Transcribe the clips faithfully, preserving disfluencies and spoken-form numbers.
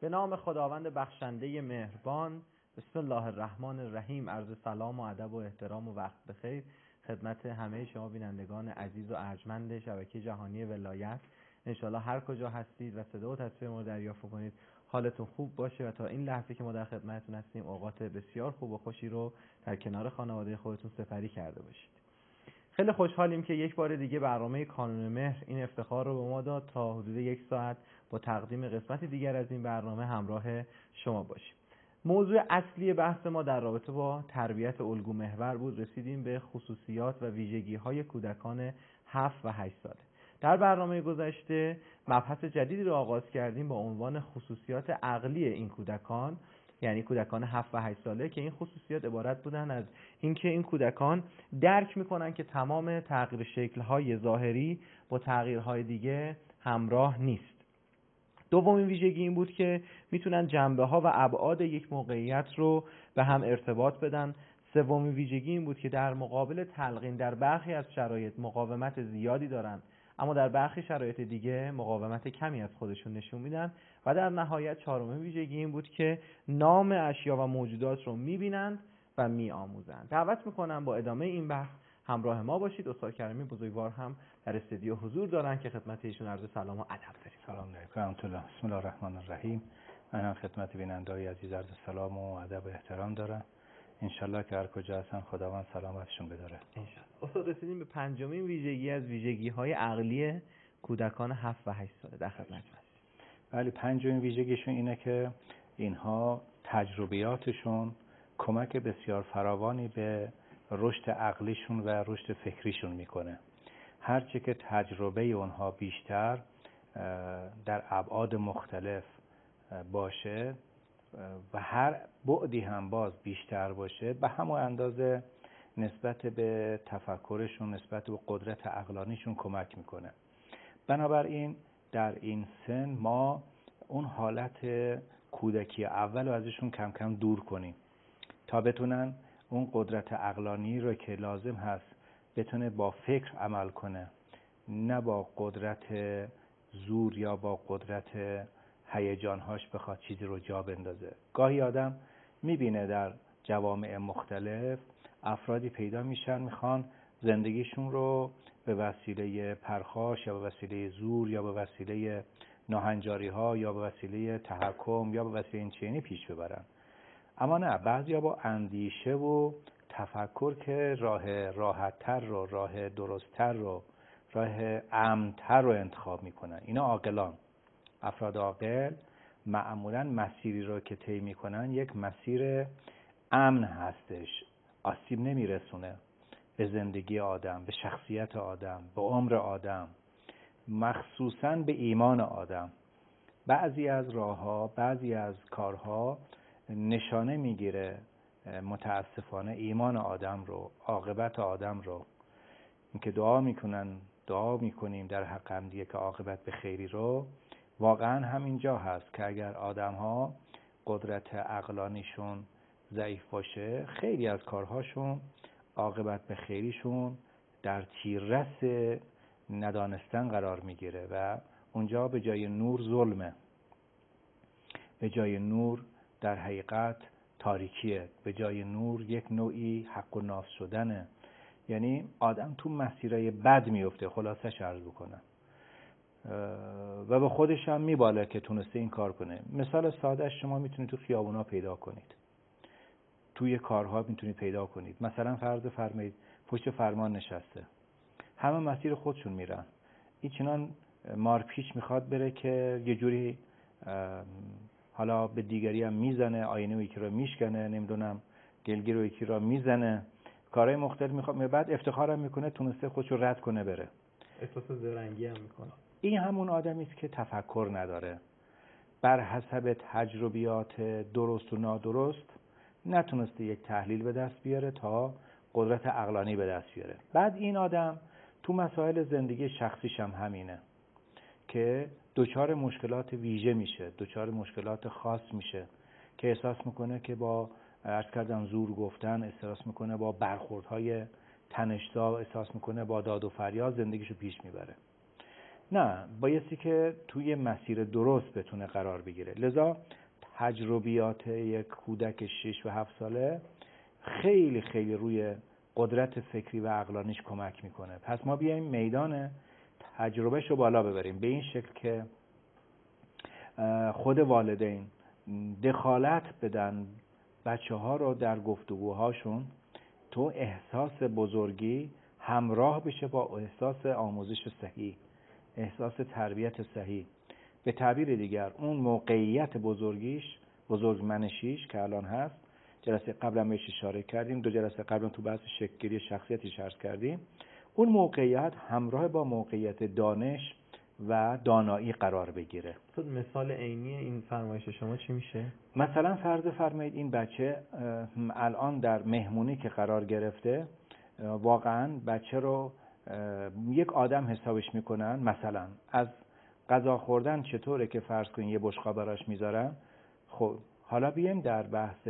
به نام خداوند بخشنده مهربان. بسم الله الرحمن الرحیم. عرض سلام و ادب و احترام و وقت بخیر خدمت همه شما بینندگان عزیز و ارجمند شبکه جهانی ولایت. انشالله هر کجا هستید و صدا و تصویر ما رو دریافت کنید حالتون خوب باشه و تا این لحظه که ما در خدمتتون هستیم اوقات بسیار خوب و خوشی رو در کنار خانواده خودتون سپری کرده باشید. خیلی خوشحالیم که یک بار دیگه برنامه کانون مهر این افتخار رو به ما داد تا حدود یک ساعت با تقدیم قسمت دیگر از این برنامه همراه شما باشیم. موضوع اصلی بحث ما در رابطه با تربیت الگو محور بود. رسیدیم به خصوصیات و ویژگی‌های کودکان هفت و هشت ساله. در برنامه گذشته مبحث جدیدی رو آغاز کردیم با عنوان خصوصیات عقلی این کودکان، یعنی کودکان هفت و هشت ساله، که این خصوصیات عبارت بودن از اینکه این کودکان درک میکنن که تمام تغییر شکل‌های ظاهری با تغییرهای دیگه همراه نیست. دومین ویژگی این بود که میتونن جنبه‌ها و ابعاد یک موقعیت رو به هم ارتباط بدن. سومین ویژگی این بود که در مقابل تلقین در برخی از شرایط مقاومت زیادی دارن، اما در برخی شرایط دیگه مقاومت کمی از خودشون نشون میدن. و در نهایت چهارمین ویژگی این بود که نام اشیا و موجودات رو میبینند و میآموزند. دعوت میکنم با ادامه این بحث همراه ما باشید. استاد کریمی بزرگوار هم در استودیو حضور دارن که خدمت ایشون عرض سلام و ادب داریم. سلام علیکم و رحمت الله. بسم الله الرحمن الرحیم. من هم خدمت بیننده‌های عزیز عرض سلام و ادب و احترام دارم. انشالله که هر کجا هستن خداوند سلامتشون بداره. انشالله. استاد رسیدیم به پنجمین ویژگی از ویژگی‌های عقلی کودکان هفت و هشت ساله. در خدمت هستید. ولی پنجمین ویژگیشون اینه که اینها تجربیاتشون کمک بسیار فراوانی به رشد عقلیشون و رشد فکریشون میکنه. هرچه که تجربه اونها بیشتر در ابعاد مختلف باشه و هر بعدی هم باز بیشتر باشه، به همون اندازه نسبت به تفکرشون، نسبت به قدرت عقلانیشون کمک میکنه. بنابراین در این سن ما اون حالت کودکی اول رو ازشون کم کم دور کنیم تا بتونن اون قدرت عقلانی رو که لازم هست بتونه با فکر عمل کنه، نه با قدرت زور یا با قدرت هیجانهاش بخواد چیزی رو جا بندازه. گاهی آدم میبینه در جوامع مختلف افرادی پیدا میشن میخوان زندگیشون رو به وسیله پرخاش یا به وسیله زور یا به وسیله ناهنجاری ها یا به وسیله تحکم یا به وسیله این چنینی پیش ببرن. اما نه، بعضیا با اندیشه و تفکر که راه راحت‌تر رو، راه درست‌تر رو، راه امن‌تر رو انتخاب میکنن. اینا عاقلان. افراد عاقل معمولاً مسیری رو که طی میکنن یک مسیر امن هستش، آسیب نمیرسونه به زندگی آدم، به شخصیت آدم، به عمر آدم، مخصوصاً به ایمان آدم. بعضی از راه‌ها، بعضی از کارها نشانه میگیره متاسفانه ایمان آدم رو، عاقبت آدم رو. اینکه دعا میکنن، دعا میکنیم در حق هم دیگه که عاقبت به خیری رو، واقعا همینجا هست که اگر آدم ها قدرت عقلانیشون ضعیف باشه، خیلی از کارهاشون عاقبت به خیریشون در تیررس ندانستن قرار میگیره و اونجا به جای نور ظلمه، به جای نور در حقیقت تاریکیه، به جای نور یک نوعی حق و ناس شدنه. یعنی آدم تو مسیرهای بد میفته. خلاصش عرض بکنم و به خودش هم میباله که تونسته این کار کنه. مثال سادهش شما میتونید تو خیابونا پیدا کنید، توی کارها میتونید پیدا کنید. مثلا فرض فرمایید پشت فرمان نشسته، همه مسیر خودشون میرن، این چنان مارپیچ میخواد بره که یه جوری حالا به دیگری هم میزنه، آینه و یکی رو میشکنه، نمیدونم گلگیر و یکی رو میزنه، کارهای مختلف میخواد. بعد افتخارم میکنه تونسته خودشو رد کنه بره، احساس زرنگی هم میکنه. این همون آدمی است که تفکر نداره، بر حسب تجربیات درست و نادرست نتونسته یک تحلیل به دست بیاره تا قدرت عقلانی به دست بیاره. بعد این آدم تو مسائل زندگی شخصیش هم همینه که دچار مشکلات ویژه میشه، دچار مشکلات خاص میشه که احساس میکنه که با عرض کردم زور گفتن، احساس میکنه با برخوردهای تنش‌زا، احساس میکنه با داد و فریاد زندگیشو پیش میبره. نه، بایستی که توی مسیر درست بتونه قرار بگیره. لذا تجربیات یک کودک شش و هفت ساله خیلی خیلی روی قدرت فکری و عقلانیش کمک میکنه. پس ما بیایم میدان تجربهش رو بالا ببریم به این شکل که خود والدین دخالت بدن بچه ها رو در گفتگوهاشون، تو احساس بزرگی همراه بشه با احساس آموزش صحیح، احساس تربیت صحیح. به تعبیر دیگر اون موقعیت بزرگیش، بزرگمنشیش که الان هست، جلسه قبلا بهش اشاره کردیم، دو جلسه قبلا تو بحث شکل‌گیری شخصیتش عرض کردیم، اون موقعیت همراه با موقعیت دانش و دانایی قرار بگیره. مثال عینی این فرمایش شما چی میشه؟ مثلا فرض فرمایید این بچه الان در مهمونی که قرار گرفته، واقعا بچه رو یک آدم حسابش میکنن، مثلا از غذا خوردن چطوره که فرض کنید یه بشقاب براش میذارن، خب حالا بیایم در بحث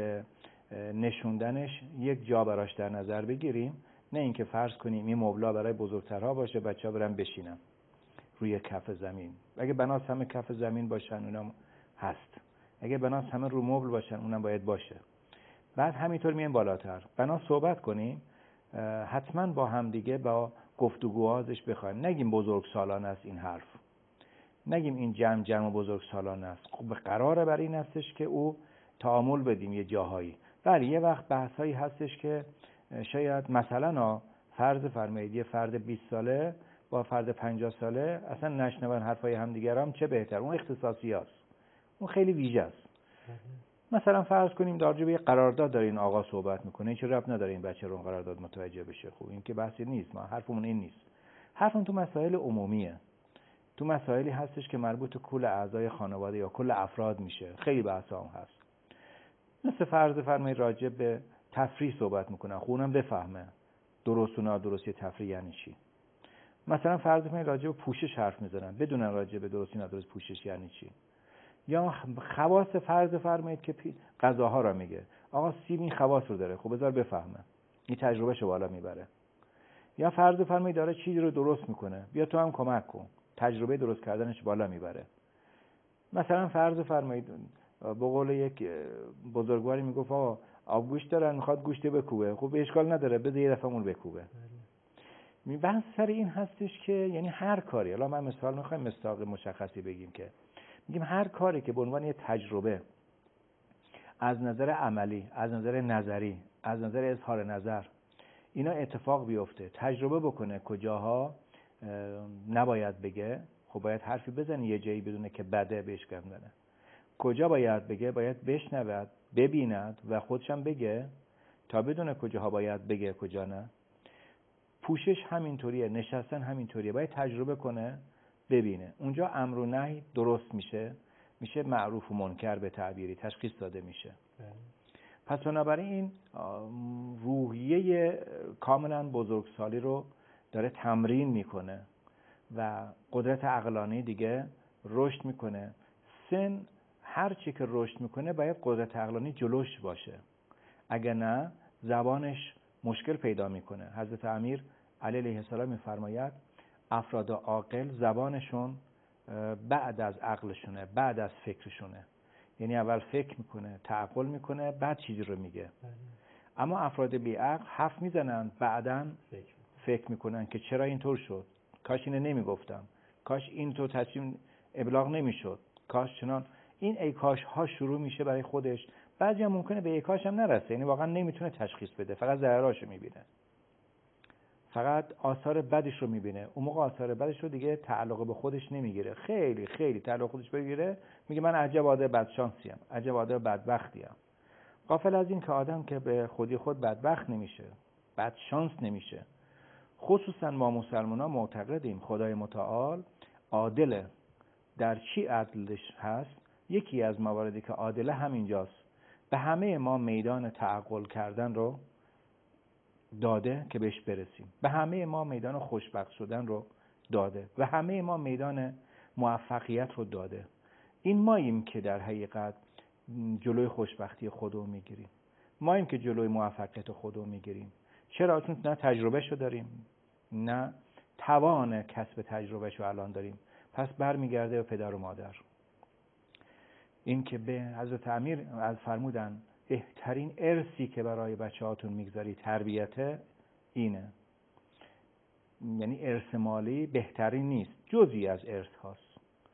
نشوندنش یک جا براش در نظر بگیریم، نه اینکه فرض کنیم این مبلا برای بزرگترها باشه بچه‌ها برن بشینن روی کف زمین. اگه بناس همه کف زمین باشن اونم هست، اگه بناس همه رو مبل باشن اونم باید باشه. بعد همینطور میایم بالاتر، بنا صحبت کنیم، حتما با هم دیگه با گفتگوهازش بخوایم، نگیم بزرگ سالانه است این حرف، نگیم این جمع جمع بزرگ سالانه است. خب قراره برای این هستش که او تعامل بدیم یه جاهایی. ولی یه وقت بحثایی هستش که شاید مثلا فرض فرمایید یه فرد بیست ساله با فرد پنجاه ساله اصلا نشنون حرفای همدیگر هم، چه بهتر، اون اختصاصی هست، اون خیلی ویژه است. مثلا فرض کنیم در راجع به قرارداد داره این آقا صحبت میکنه، هیچ ربط نداره این بچه رو اون قرارداد متوجه بشه. خب این که بحثی نیست، ما حرفمون این نیست. حرفمون تو مسائل عمومیه، تو مسائلی هستش که مربوط به کل اعضای خانواده یا کل افراد میشه. خیلی بحثا هم هست، مثل فرض فرمایید راجع به تفریح صحبت میکنن، خب اونم بفهمه درست و نادرستی تفریح یعنی چی. مثلا فرض فرمایید راجع به پوشش حرف میزنن بدونن راجع به درستی نادرست پوشش یعنی چی. یا خواص فرض فرمایید که غذاها را میگه، آقا سیب این خواص رو داره، خب بذار بفهمه، این تجربهشو بالا میبره. یا فرض فرمایید داره چیزی رو درست میکنه، بیا تو هم کمک کن، تجربه درست کردنش بالا میبره. مثلا فرض فرمایید به قول یک بزرگواری میگفت آقا آبگوشت دارن میخواد گوشت بکوبه، خب اشکال نداره بذار یه دفعه اون بکوبه. می بحث سر این هستش که یعنی هر کاری، الان من مثال میخوایم مصداق مشخصی بگیم که میگیم هر کاری که به عنوان یه تجربه از نظر عملی، از نظر نظری، از نظر اظهار نظر اینا اتفاق بیفته، تجربه بکنه کجاها نباید بگه، خب باید حرفی بزنه یه جایی بدونه که بده بهش گم داره، کجا باید بگه، باید بشنود، ببیند و خودشم بگه تا بدونه کجاها باید بگه کجا نه. پوشش همینطوریه، نشستن همینطوریه، باید تجربه کنه ببینه. اونجا امر و نهی درست میشه، میشه معروف و منکر به تعبیری تشخیص داده میشه. پس بنابراین روحیه کاملا بزرگسالی رو داره تمرین میکنه و قدرت عقلانی دیگه رشد میکنه. سن هر چی که رشد میکنه باید قدرت عقلانی جلوش باشه، اگر نه زبانش مشکل پیدا میکنه. حضرت امیر علیه السلام میفرماید افراد عاقل زبانشون بعد از عقلشونه، بعد از فکرشونه، یعنی اول فکر میکنه، تعقل میکنه، بعد چیزی رو میگه. اما افراد بی عقل حرف میزنن بعدن فکر میکنن که چرا اینطور شد، کاش اینو نمیگفتم، کاش اینطور تصمیم ابلاغ نمیشد، کاش چنان. این ای کاش ها شروع میشه برای خودش. بعضی هم ممکنه به ای کاش هم نرسه، یعنی واقعا نمیتونه تشخیص بده، فقط ضرراشو میبینه، فقط آثار بدش رو میبینه. اون موقع آثار بدش رو دیگه تعلق به خودش نمیگیره، خیلی خیلی تعلق خودش بگیره، میگه من عجب آدم بدشانسیم، عجب آدم بدبختیم. غافل از این که آدم که به خودی خود بدبخت نمیشه، بدشانس نمیشه. خصوصا ما مسلمان ها معتقدیم خدای متعال عادله. در چی عدلش هست؟ یکی از مواردی که عادله همینجاست، به همه ما میدان تعقل کردن رو داده که بهش برسیم، به همه ما میدان خوشبخت شدن رو داده و همه ما میدان موفقیت رو داده. این ماییم که در حقیقت جلوی خوشبختی خودو میگیریم، ماییم که جلوی موفقیت خودو میگیریم. چرا؟ چون نه تجربه شو داریم، نه توان کسب تجربه شو الان داریم. پس برمیگرده به پدر و مادر. این که به حضرت امیر از فرمودن بهترین ارثی که برای بچه‌هاتون میگذاری تربیته اینه. یعنی ارث مالی بهترین نیست، جزئی از ارث هاست.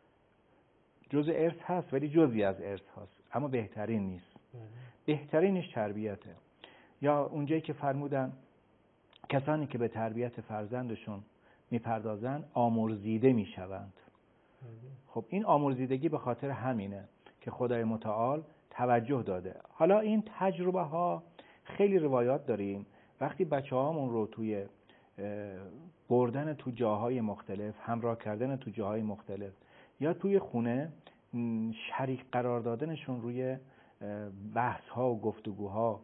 جزء ارث هست ولی جزئی از ارث هاست، اما بهترین نیست. بهترینش تربیته. یا اونجایی که فرمودن کسانی که به تربیت فرزندشون میپردازن آمرزیده میشوند. خب این آمرزیدگی به خاطر همینه که خدای متعال توجه داده. حالا این تجربه ها خیلی روایات داریم وقتی بچه هامون رو توی بردن تو جاهای مختلف، همراه کردن تو جاهای مختلف یا توی خونه شریک قرار دادنشون روی بحث ها و گفتگوها،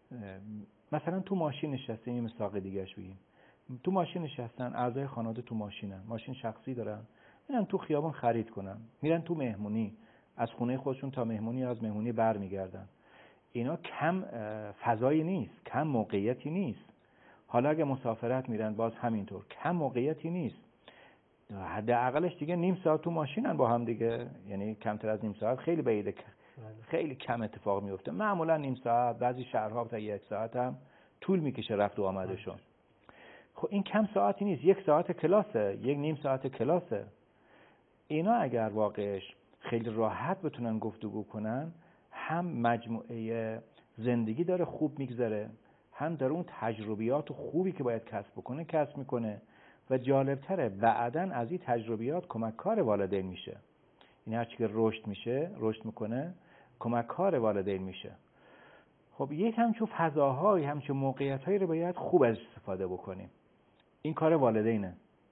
مثلا تو ماشین نشستیم، یه مثال دیگه‌اش بگیم، تو ماشین نشستن اعضای خانواده، تو ماشینن، ماشین شخصی دارن، میرن تو خیابون خرید کنن، میرن تو مهمونی، از خونه خودشون تا مهمونی، از مهمونی برمیگردن. اینا کم فضایی نیست، کم موقعیتی نیست. حالا اگه مسافرت میرن باز همینطور، کم موقعیتی نیست. حداقلش دیگه نیم ساعت تو ماشینن با هم دیگه، یعنی کمتر از نیم ساعت خیلی بعیده، خیلی کم اتفاق میفته. معمولا نیم ساعت، بعضی شهرها تا یک ساعت هم طول میکشه رفت و آمدشون. خب این کم ساعتی نیست، یک ساعت کلاسه، یک نیم ساعت کلاسه. اینا اگر واقعش خیلی راحت بتونن گفتگو کنن، هم مجموعه زندگی داره خوب میگذره، هم داره اون تجربیات خوبی که باید کسب بکنه کسب میکنه و جالبتره بعداً از این تجربیات کمککار والدین میشه. این هرچی که رشد میشه، رشد میکنه، کمککار والدین میشه. خب یک همچون فضاهای، همچون موقعیت‌هایی رو باید خوب از استفاده بکنیم. این کار والدینه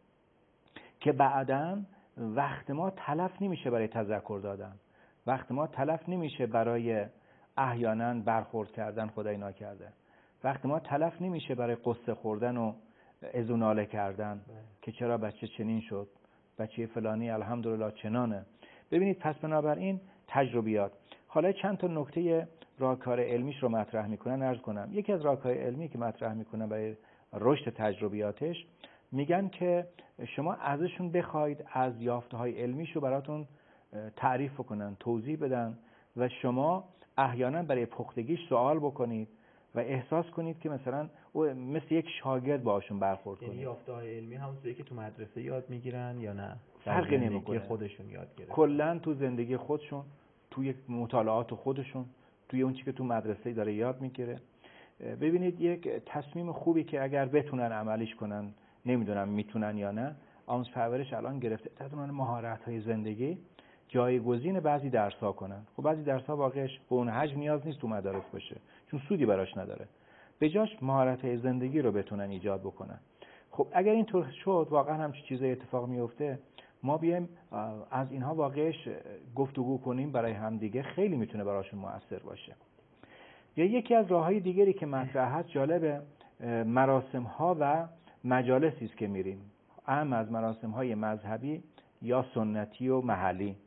که بعداً وقت ما تلف نمیشه برای تذکر دادن، وقت ما تلف نمیشه برای احیانا برخورد کردن خدای ناکرده، وقت ما تلف نمیشه برای قصه خوردن و ازوناله کردن که چرا بچه چنین شد، بچه فلانی الحمدلله چنانه. ببینید پس بنابراین تجربیات. حالا چند تا نکته راهکار علمیش رو مطرح میکنن عرض کنم. یکی از راهکارهای علمی که مطرح میکنن برای رشد تجربیاتش، میگن که شما ازشون بخواید از یافته‌های علمیش رو براتون تعریف کنن، توضیح بدن و شما احیانا برای پختگیش سوال بکنید و احساس کنید که مثلا مثل یک شاگرد باهاشون برخورد کنید. یعنی یافته‌های علمی همون چیزی که تو مدرسه یاد میگیرن یا نه؟ فرقی نمیکنه. خودشون یاد گرفتن. کلا تو زندگی خودشون، توی مطالعات خودشون، توی اون چیزی که تو مدرسه داره یاد میگیره. ببینید یک تصمیم خوبی که اگر بتونن عملیش کنن، نمیدونم میتونن یا نه، آموزش پرورش الان گرفته تدوین مهارت‌های زندگی جایگزین بعضی درس‌ها کنن. خب بعضی درس‌ها واقعش به اون حجم نیاز نیست تو مدارس باشه، چون سودی براش نداره. به جاش مهارت‌های زندگی رو بتونن ایجاد بکنن. خب اگر اینطور شد، واقعا همچین چیزایی اتفاق میفته، ما بیایم از اینها واقعش گفتگو کنیم برای همدیگه، خیلی میتونه براشون مؤثر باشه. یا یکی از راه‌های دیگری که مطرح هست، جالبه، مراسم‌ها و مجالسی است که میریم، اهم از مراسم‌های مذهبی یا سنتی و محلی،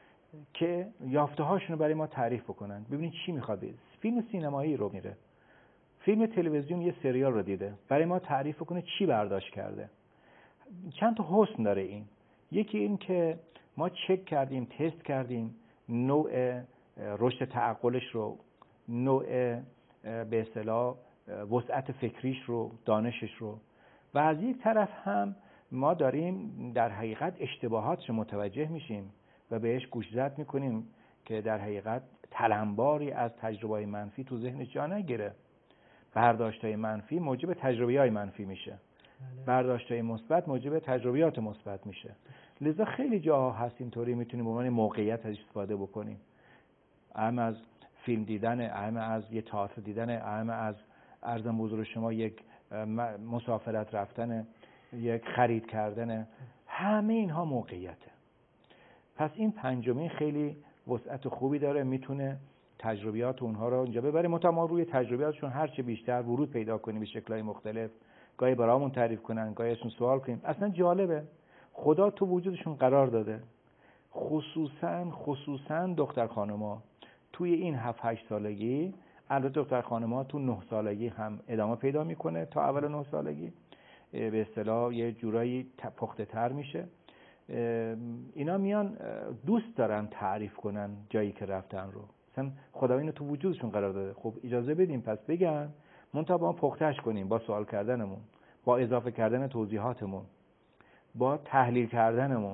که یافته‌هاشون رو برای ما تعریف بکنن. ببینید چی میخواد بگه. فیلم سینمایی رو میره، فیلم تلویزیون یه سریال رو دیده، برای ما تعریف کنه چی برداشت کرده. چند تا حسن داره این. یکی این که ما چک کردیم، تست کردیم نوع رشد تعقلش رو، نوع به اصطلاح وسعت فکریش رو، دانشش رو، و از یک طرف هم ما داریم در حقیقت اشتباهاتش متوجه میشیم و بهش گوشزد میکنیم که در حقیقت تلمباری از تجربه‌های منفی تو ذهنش جا نگیره. برداشت‌های منفی موجب تجربیات منفی میشه، برداشت‌های مثبت موجب تجربیات مثبت میشه. لذا خیلی جاها هست اینطوری میتونیم به عنوان موقعیت از استفاده بکنیم، اهم از فیلم دیدن، اهم از یه تئاتر دیدن، اهم از عرضم بزرگ شما یک مسافرت رفتن، یک خرید کردن، همه اینها موقعیته. پس این پنجمین خیلی وسعت خوبی داره، میتونه تجربیات اونها رو اونجا ببره. متأ روی تجربیاتشون هر چه بیشتر ورود پیدا کنیم به شکل‌های مختلف، گاهی برامون تعریف کنن، گاهی ازشون سوال کنیم. اصلا جالبه، خدا تو وجودشون قرار داده، خصوصا خصوصا دختر خانوما توی این هفت هشت سالگی. البته دختر خانوما تو نه سالگی هم ادامه پیدا میکنه، تا اول نه سالگی به اصطلاح یه جورایی پخته تر میشه. اینا میان دوست دارن تعریف کنن جایی که رفتن رو، مثلا خدا اینو تو وجودشون قرار داده. خب اجازه بدیم پس بگن، منتها با پختهش کنیم، با سوال کردنمون، با اضافه کردن توضیحاتمون، با تحلیل کردنمون.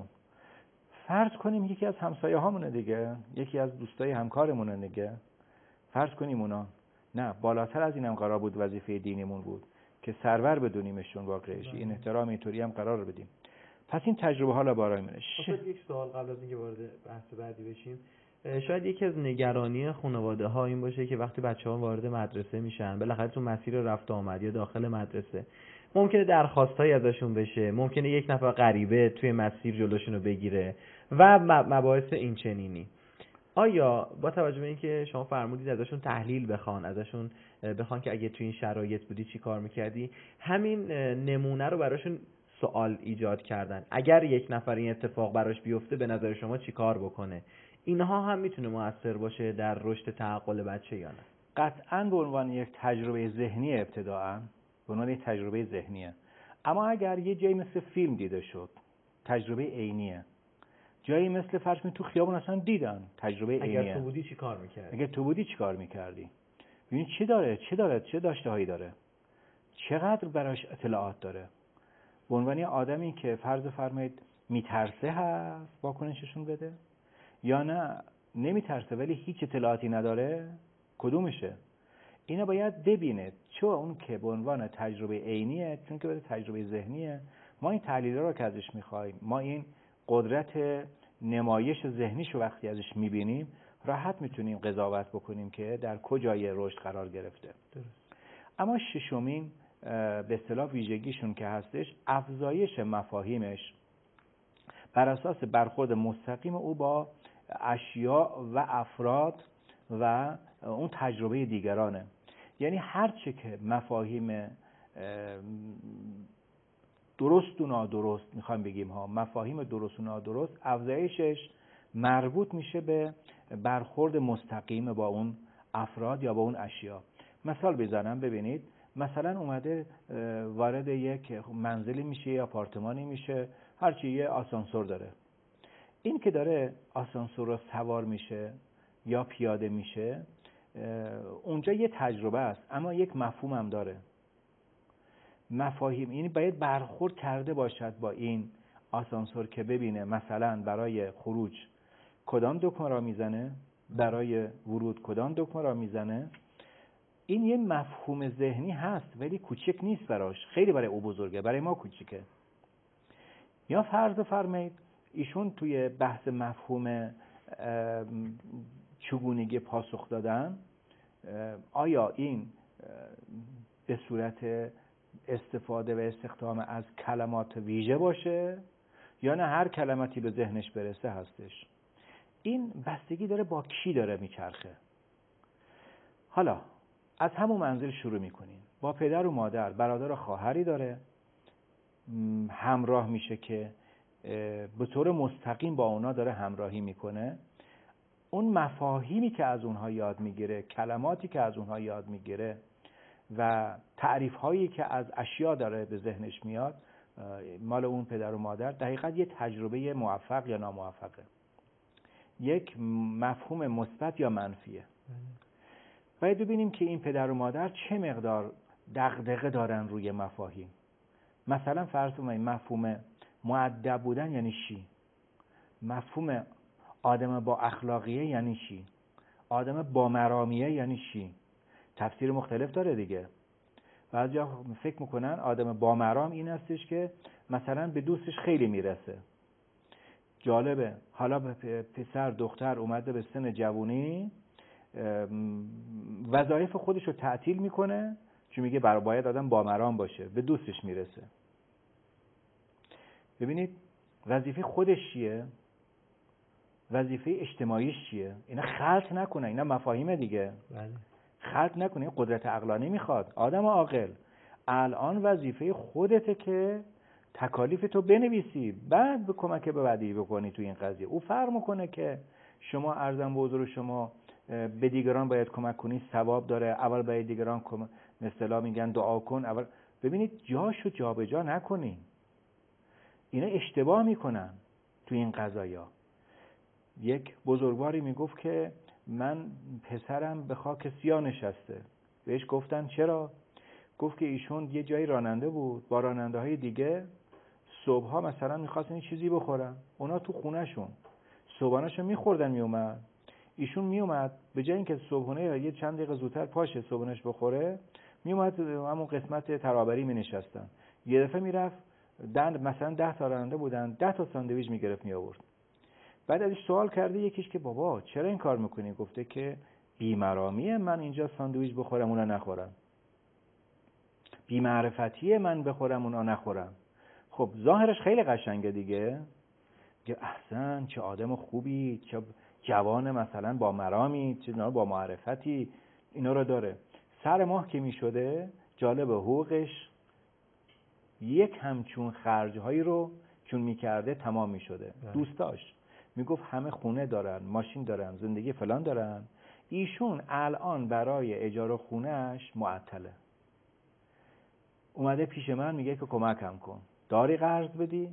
فرض کنیم یکی از همسایه هامونه دیگه، یکی از دوستای همکارمونه دیگه، فرض کنیم اونا، نه بالاتر از اینم قرار بود وظیفه دینیمون بود که سرور بدونیمشون واقعش، این احترام اینطوری هم قرار بدیم. پس این تجربه حالا برای منه. خب یک سوال قبل از اینکه وارد بحث بعدی بشیم، شاید یکی از نگرانی خانواده ها این باشه که وقتی بچه‌ها وارد مدرسه میشن، بالاخره تو مسیر رفت آمد یا داخل مدرسه ممکنه درخواستایی ازشون بشه، ممکنه یک نفر غریبه توی مسیر جلوشون رو بگیره و مباحث این چنینی. آیا با توجه به اینکه شما فرمودید ازشون تحلیل بخوان، ازشون بخوان که اگه توی این شرایط بودی چی کار میکردی، همین نمونه رو براشون سوال ایجاد کردن، اگر یک نفر این اتفاق براش بیفته به نظر شما چی کار بکنه، اینها هم میتونه مؤثر باشه در رشد تعقل بچه یا نه؟ قطعاً به عنوان یک تجربه ذهنی ابتداءً، به عنوان یک تجربه ذهنیه. اما اگر یه جایی مثل فیلم دیده شد، تجربه عینیه. جایی مثل فرض کنید تو خیابون اصلا دیدن، تجربه عینیه. اگر تو بودی چی کار میکردی؟ اگر تو بودی چی کار میکردی؟ ببین چی داره، چی داره، چه داشته هایی داره، چقدر براش اطلاعات داره. به عنوان آدمی که فرض فرمایید میترسه هست واکنششون بده، یا نه نمیترسه ولی هیچ اطلاعاتی نداره، کدومشه؟ اینا باید ببینه، چون اون که به عنوان تجربه عینیه، چون که تجربه ذهنیه، ما این تحلیل‌ها رو که ازش می‌خوایم، ما این قدرت نمایش ذهنیشو وقتی ازش می‌بینیم، راحت میتونیم قضاوت بکنیم که در کجای رشد قرار گرفته. درست. اما ششمین به اصطلاح ویژگیشون که هستش، افزایش مفاهیمش بر اساس برخورد مستقیم او با اشیاء و افراد و اون تجربه دیگرانه. یعنی هر چه که مفاهیم درست و نادرست میخوایم بگیم ها، مفاهیم درست و نادرست، افزایشش مربوط میشه به برخورد مستقیم با اون افراد یا با اون اشیاء. مثال بزنم ببینید، مثلا اومده وارد یک منزلی میشه یا آپارتمانی میشه، هرچی یه آسانسور داره. این که داره آسانسور رو سوار میشه یا پیاده میشه، اونجا یه تجربه است، اما یک مفهوم هم داره. مفاهیم، یعنی باید برخورد کرده باشد با این آسانسور که ببینه مثلا برای خروج کدام دکمه را میزنه، برای ورود کدام دکمه را میزنه. این یه مفهوم ذهنی هست ولی کوچک نیست براش، خیلی برای او بزرگه، برای ما کوچیکه. یا فرض فرمایید ایشون توی بحث مفهوم چگونگی پاسخ دادن، آیا این به صورت استفاده و استخدام از کلمات ویژه باشه یا نه هر کلماتی به ذهنش برسه هستش؟ این بستگی داره با کی داره میچرخه. حالا از همون منزل شروع میکنیم، با پدر و مادر، برادر و خواهری داره همراه میشه که به طور مستقیم با اونا داره همراهی میکنه. اون مفاهیمی که از اونها یاد میگیره، کلماتی که از اونها یاد میگیره و تعریف هایی که از اشیاء داره به ذهنش میاد، مال اون پدر و مادر دقیقاً یه تجربه موفق یا ناموفقه، یک مفهوم مثبت یا منفیه. باید ببینیم که این پدر و مادر چه مقدار دغدغه دارن روی مفاهیم. مثلا فرض کنید مفهوم مؤدب بودن یعنی چی؟ مفهوم آدم با اخلاقیه یعنی چی؟ آدم با مرامیه یعنی چی؟ تفسیر مختلف داره دیگه. بعضیا فکر میکنن آدم با مرام این هستش که مثلا به دوستش خیلی میرسه. جالبه، حالا پسر دختر اومده به سن جوونی، وظایف خودش رو تعطیل میکنه چون میگه برای باید آدم با مرام باشه، به دوستش میرسه. ببینید وظیفه خودش چیه؟ وظیفه اجتماعیش چیه؟ اینا خلط نکنه، اینا مفاهیم دیگه. بله. خلط نکنه، قدرت عقلانی میخواد. آدم عاقل الان وظیفه خودته که تکالیف تو بنویسی، بعد به کمک به بعدی بکنی تو این قضیه. او فرق میکنه که شما ارزم به حضور شما به دیگران باید کمک کنی، ثواب داره، اول باید دیگران کمک، مثلا میگن دعا کن اول. ببینید جاشو جابجا نکنی، اینا اشتباه میکنن. تو این قضایا. یک بزرگواری میگفت که من پسرم به خاک سیاه نشسته. بهش گفتن چرا؟ گفت که ایشون یه جایی راننده بود، با راننده های دیگه صبحها مثلا میخواستن چیزی بخورن، اونا تو خونهشون صبحانه‌شو میخوردن میومد، ایشون میومد به جای اینکه صبحونه یه چند دقیقه زودتر پاشه صبحونه‌اش بخوره، میومد همون قسمت ترابری مینشستن. یه دفعه میرفت دن مثلا ده تا راننده بودن، ده تا ساندویچ میگرفت می آورد. بعد ازش سوال کرده یکیش که بابا چرا این کار میکنی؟ گفته که بی‌مرامیه من اینجا ساندویچ بخورم اونا نخورم، بی‌معرفتیه من بخورم اونا نخورم. خب ظاهرش خیلی قشنگه دیگه، که احسن چه آدم خوبی، چه جوان مثلا با مرامی، چه با معرفتی، اینا رو داره. سر ماه که میشده جالب حقوقش یک همچون خرجهایی رو چون میکرده تمام میشده. دوست داشت، میگفت همه خونه دارن، ماشین دارن، زندگی فلان دارن، ایشون الان برای اجاره خونهش معطله. اومده پیش من میگه که کمکم کن، داری قرض بدی؟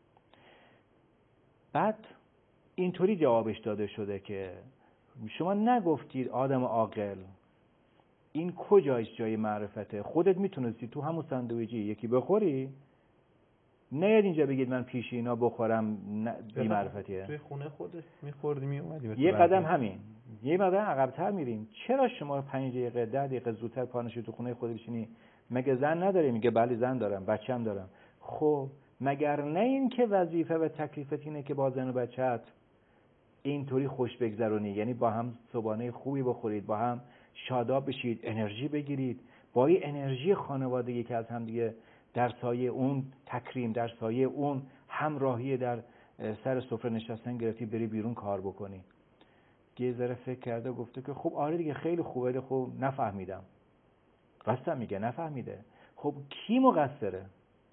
بعد اینطوری جوابش داده شده که شما نگفتید آدم عاقل این کجایش جای معرفته؟ خودت میتونستی تو همون ساندویچی یکی بخوری، نیاد اینجا بگید من پیش اینا بخورم بی معرفتیه. توی خونه خودت میخوردی میومدی. یه قدم همین، یه قدم عقب‌تر میریم. چرا شما پنج دقیقه ده دقیقه زودتر پانشو تو خونه خودت بشینی؟ مگه زن نداری؟ میگه بله زن دارم، بچه‌م دارم. خب مگر نه این که وظیفه و تکلیفت اینه که با زن و بچه‌ت اینطوری خوش بگذرونی، یعنی با هم صبحانه خوبی بخورید، با هم شاداب بشید، انرژی بگیرید، با این انرژی خانوادگی که از هم دیگه در سایه اون تکریم، در سایه اون همراهی در سر سفره نشستن گرفتی بری بیرون کار بکنی. یه ذره فکر کرده گفته که خب آره دیگه خیلی خوبه، خب نفهمیدم. قصد میگه نفهمیده. خب کی مقصره؟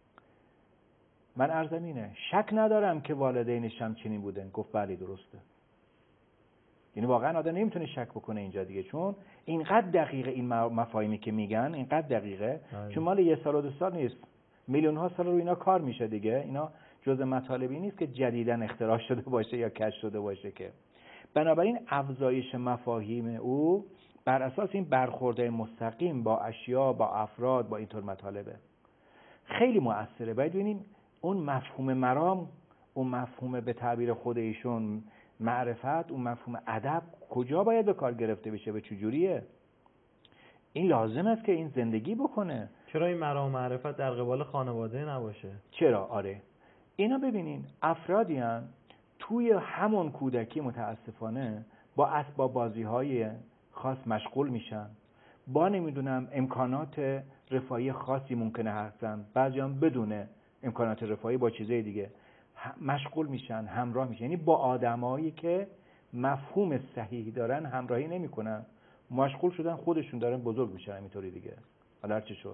من عرضم اینه شک ندارم که والدینش هم چنین بودن. گفت بله درسته. یعنی واقعا آدم نمیتونه شک بکنه اینجا دیگه، چون اینقدر دقیقه این مفاهیمی که میگن، اینقدر دقیقه آه. چون مال یه سال و دو سال نیست، میلیون ها سال رو اینا کار میشه دیگه. اینا جزء مطالبی نیست که جدیداً اختراع شده باشه یا کشف شده باشه که. بنابراین افزایش مفاهیم او بر اساس این برخورده مستقیم با اشیا، با افراد، با اینطور مطالبه خیلی مؤثره. باید ببینیم اون مفهوم مرام، اون مفهوم به تعبیر خود ایشون معرفت، اون مفهوم ادب کجا باید به کار گرفته بشه، به چجوریه. این لازم است که این زندگی بکنه. چرا این مرام معرفت در قبال خانواده نباشه؟ چرا؟ آره اینا ببینین افرادی هستند توی همون کودکی متاسفانه با اسباب بازی‌های خاص مشغول میشن، با نمیدونم امکانات رفاهی خاصی ممکنه هستن، بعضی هم بدون امکانات رفاهی با چیزای دیگه مشغول میشن، همراه میشن، یعنی با آدمایی که مفهوم صحیحی دارن همراهی نمیکنن، مشغول شدن خودشون دارن بزرگ میشن همینطوری دیگه. حالا هر چه شد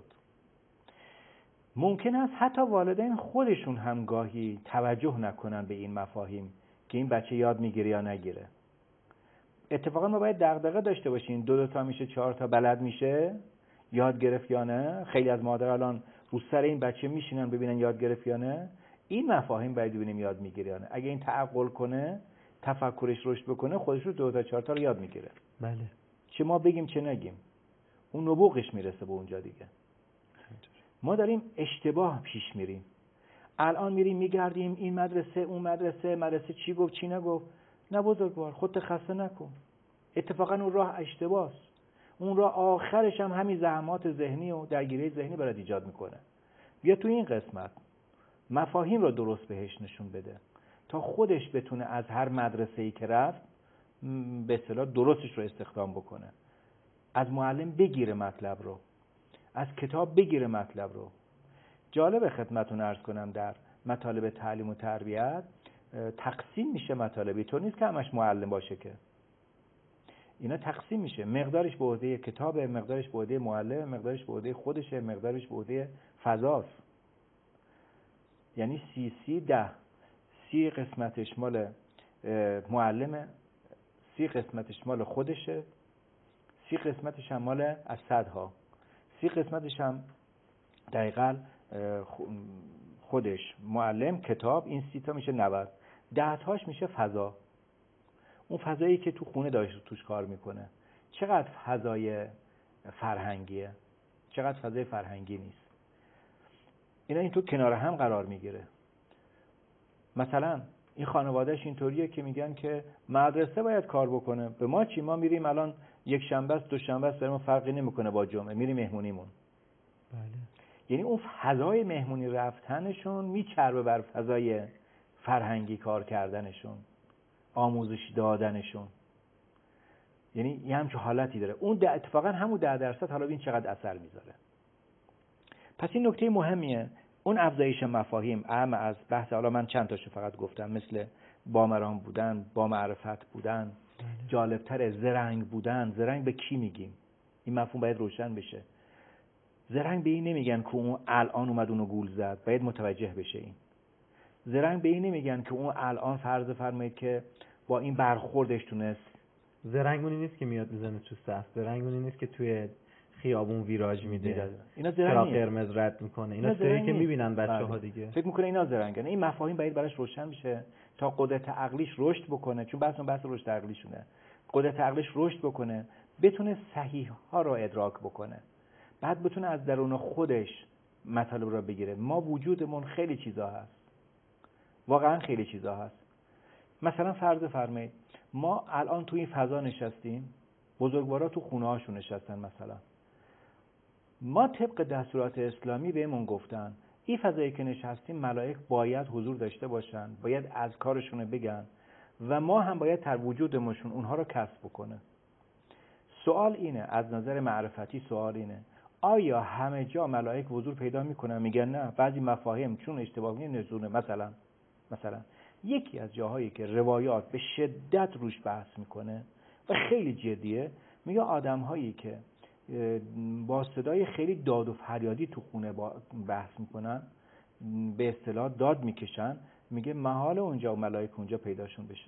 ممکن است حتی والدین خودشون هم گاهی توجه نکنن به این مفاهیم که این بچه یاد میگیره یا نگیره. اتفاقا ما باید دغدغه داشته باشیم دو دو تا میشه چهار تا بلد میشه، یاد گرفت یا نه. خیلی از مادر الان رو سر این بچه میشینن ببینن یاد گرفت یا نه. این مفاهیم باید ببینیم یاد میگیره یا نه. اگه این تعقل کنه، تفکرش رشد بکنه، خودش رو دو تا چهار تا رو یاد میگیره. بله. چه ما بگیم چه نگیم، اون نبوغش میرسه به اونجا دیگه. ما داریم اشتباه پیش میریم. الان میریم میگردیم این مدرسه اون مدرسه، مدرسه چی گفت چی نگفت. نه بزرگوار، خودت خسته نکن. اتفاقا اون راه اشتباهه. اون راه آخرش هم همین زحمات ذهنی و درگیری ذهنی برات ایجاد میکنه. بیا تو این قسمت مفاهیم رو درست بهش نشون بده تا خودش بتونه از هر مدرسه‌ای که رفت به اصطلاح درستش رو استخدام بکنه. از معلم بگیره مطلب رو، از کتاب بگیره مطلب رو. جالب خدمتتون عرض کنم در مطالب تعلیم و تربیت تقسیم میشه مطالبی، تو نیست که همش معلم باشه که. اینا تقسیم میشه، مقدارش به عهده کتاب، مقدارش به عهده معلم، مقدارش به عهده خودشه، مقدارش به عهده فضاست. یعنی سی سی ده، سی قسمتش مال معلمه، سی قسمتش مال خودشه، سی قسمتش هم مال اسدها، سی قسمتش هم دقیقاً خودش، معلم، کتاب. این سی تا میشه نود. دهتاش میشه فضا. اون فضایی که تو خونه داشت توش کار میکنه. چقدر فضای فرهنگیه، چقدر فضای فرهنگی نیست. اینا این تو کنار هم قرار میگیره. مثلا این خانوادهش اینطوریه که میگن که مدرسه باید کار بکنه. به ما چی؟ ما میریم الان یک شنبه است، دو شنبه است، برامون فرقی نمیکنه با جمعه، میریم مهمونیمون. بله. یعنی اون فضای مهمونی رفتنشون میچربه بر فضای فرهنگی کار کردنشون، آموزش دادنشون. یعنی یه همچه حالتی داره. اون ده اتفاقا همون ده درصد حالا ببین چقدر اثر میذاره. پس این نکته مهمیه. اون افزایش مفاهیم اهم از بحث، حالا من چند تاشو فقط گفتم، مثل بامران بودن، با معرفت بودن، جالبتر زرنگ بودن. زرنگ به کی میگیم؟ این مفهوم باید روشن بشه. زرنگ به این نمیگن که اون الان اومد اونو گول زد، باید متوجه بشه. این زرنگ به این نمیگن که اون الان فرض فرمایید که با این برخوردش تونست. زرنگ اونی نیست که میاد میزنه تو صف، زرنگ اونی نیست که توی خیابون ویراج میده، اینا زرنگ قرمز رد میکنه. اینا چیزایی که میبینن بچه‌ها دیگه، فکر میکنه اینا زرنگن. این مفاهیم باید براش روشن بشه تا قدرت عقلیش رشد بکنه، چون بحث بحث رشد عقلیشونه. قدرت عقلیش رشد بکنه، بتونه صحیح ها رو ادراک بکنه، بعد بتونه از درون خودش مطالب رو بگیره. ما وجودمون خیلی چیزا هست، واقعا خیلی چیزا هست. مثلا فرض فرمایید ما الان تو این فضا نشستیم، بزرگوارا تو خونه هاشون نشستن. مثلا ما طبق دستورات اسلامی بهمون گفتن این فضایی که نشستیم ملائک باید حضور داشته باشن، باید از کارشون بگن و ما هم باید تر وجودمون اونها رو کسب بکنه. سوال اینه، از نظر معرفتی سوال اینه، آیا همه جا ملائک حضور پیدا میکنن؟ میگن نه، بعضی مفاهیم چون اشتباهی نزونه. مثلا مثلا یکی از جاهایی که روایات به شدت روش بحث میکنه و خیلی جدیه، میگه آدم‌هایی که با صدای خیلی داد و فریادی تو خونه بحث میکنن، به اصطلاح داد میکشن، میگه محال اونجا و ملائک اونجا پیداشون بشه.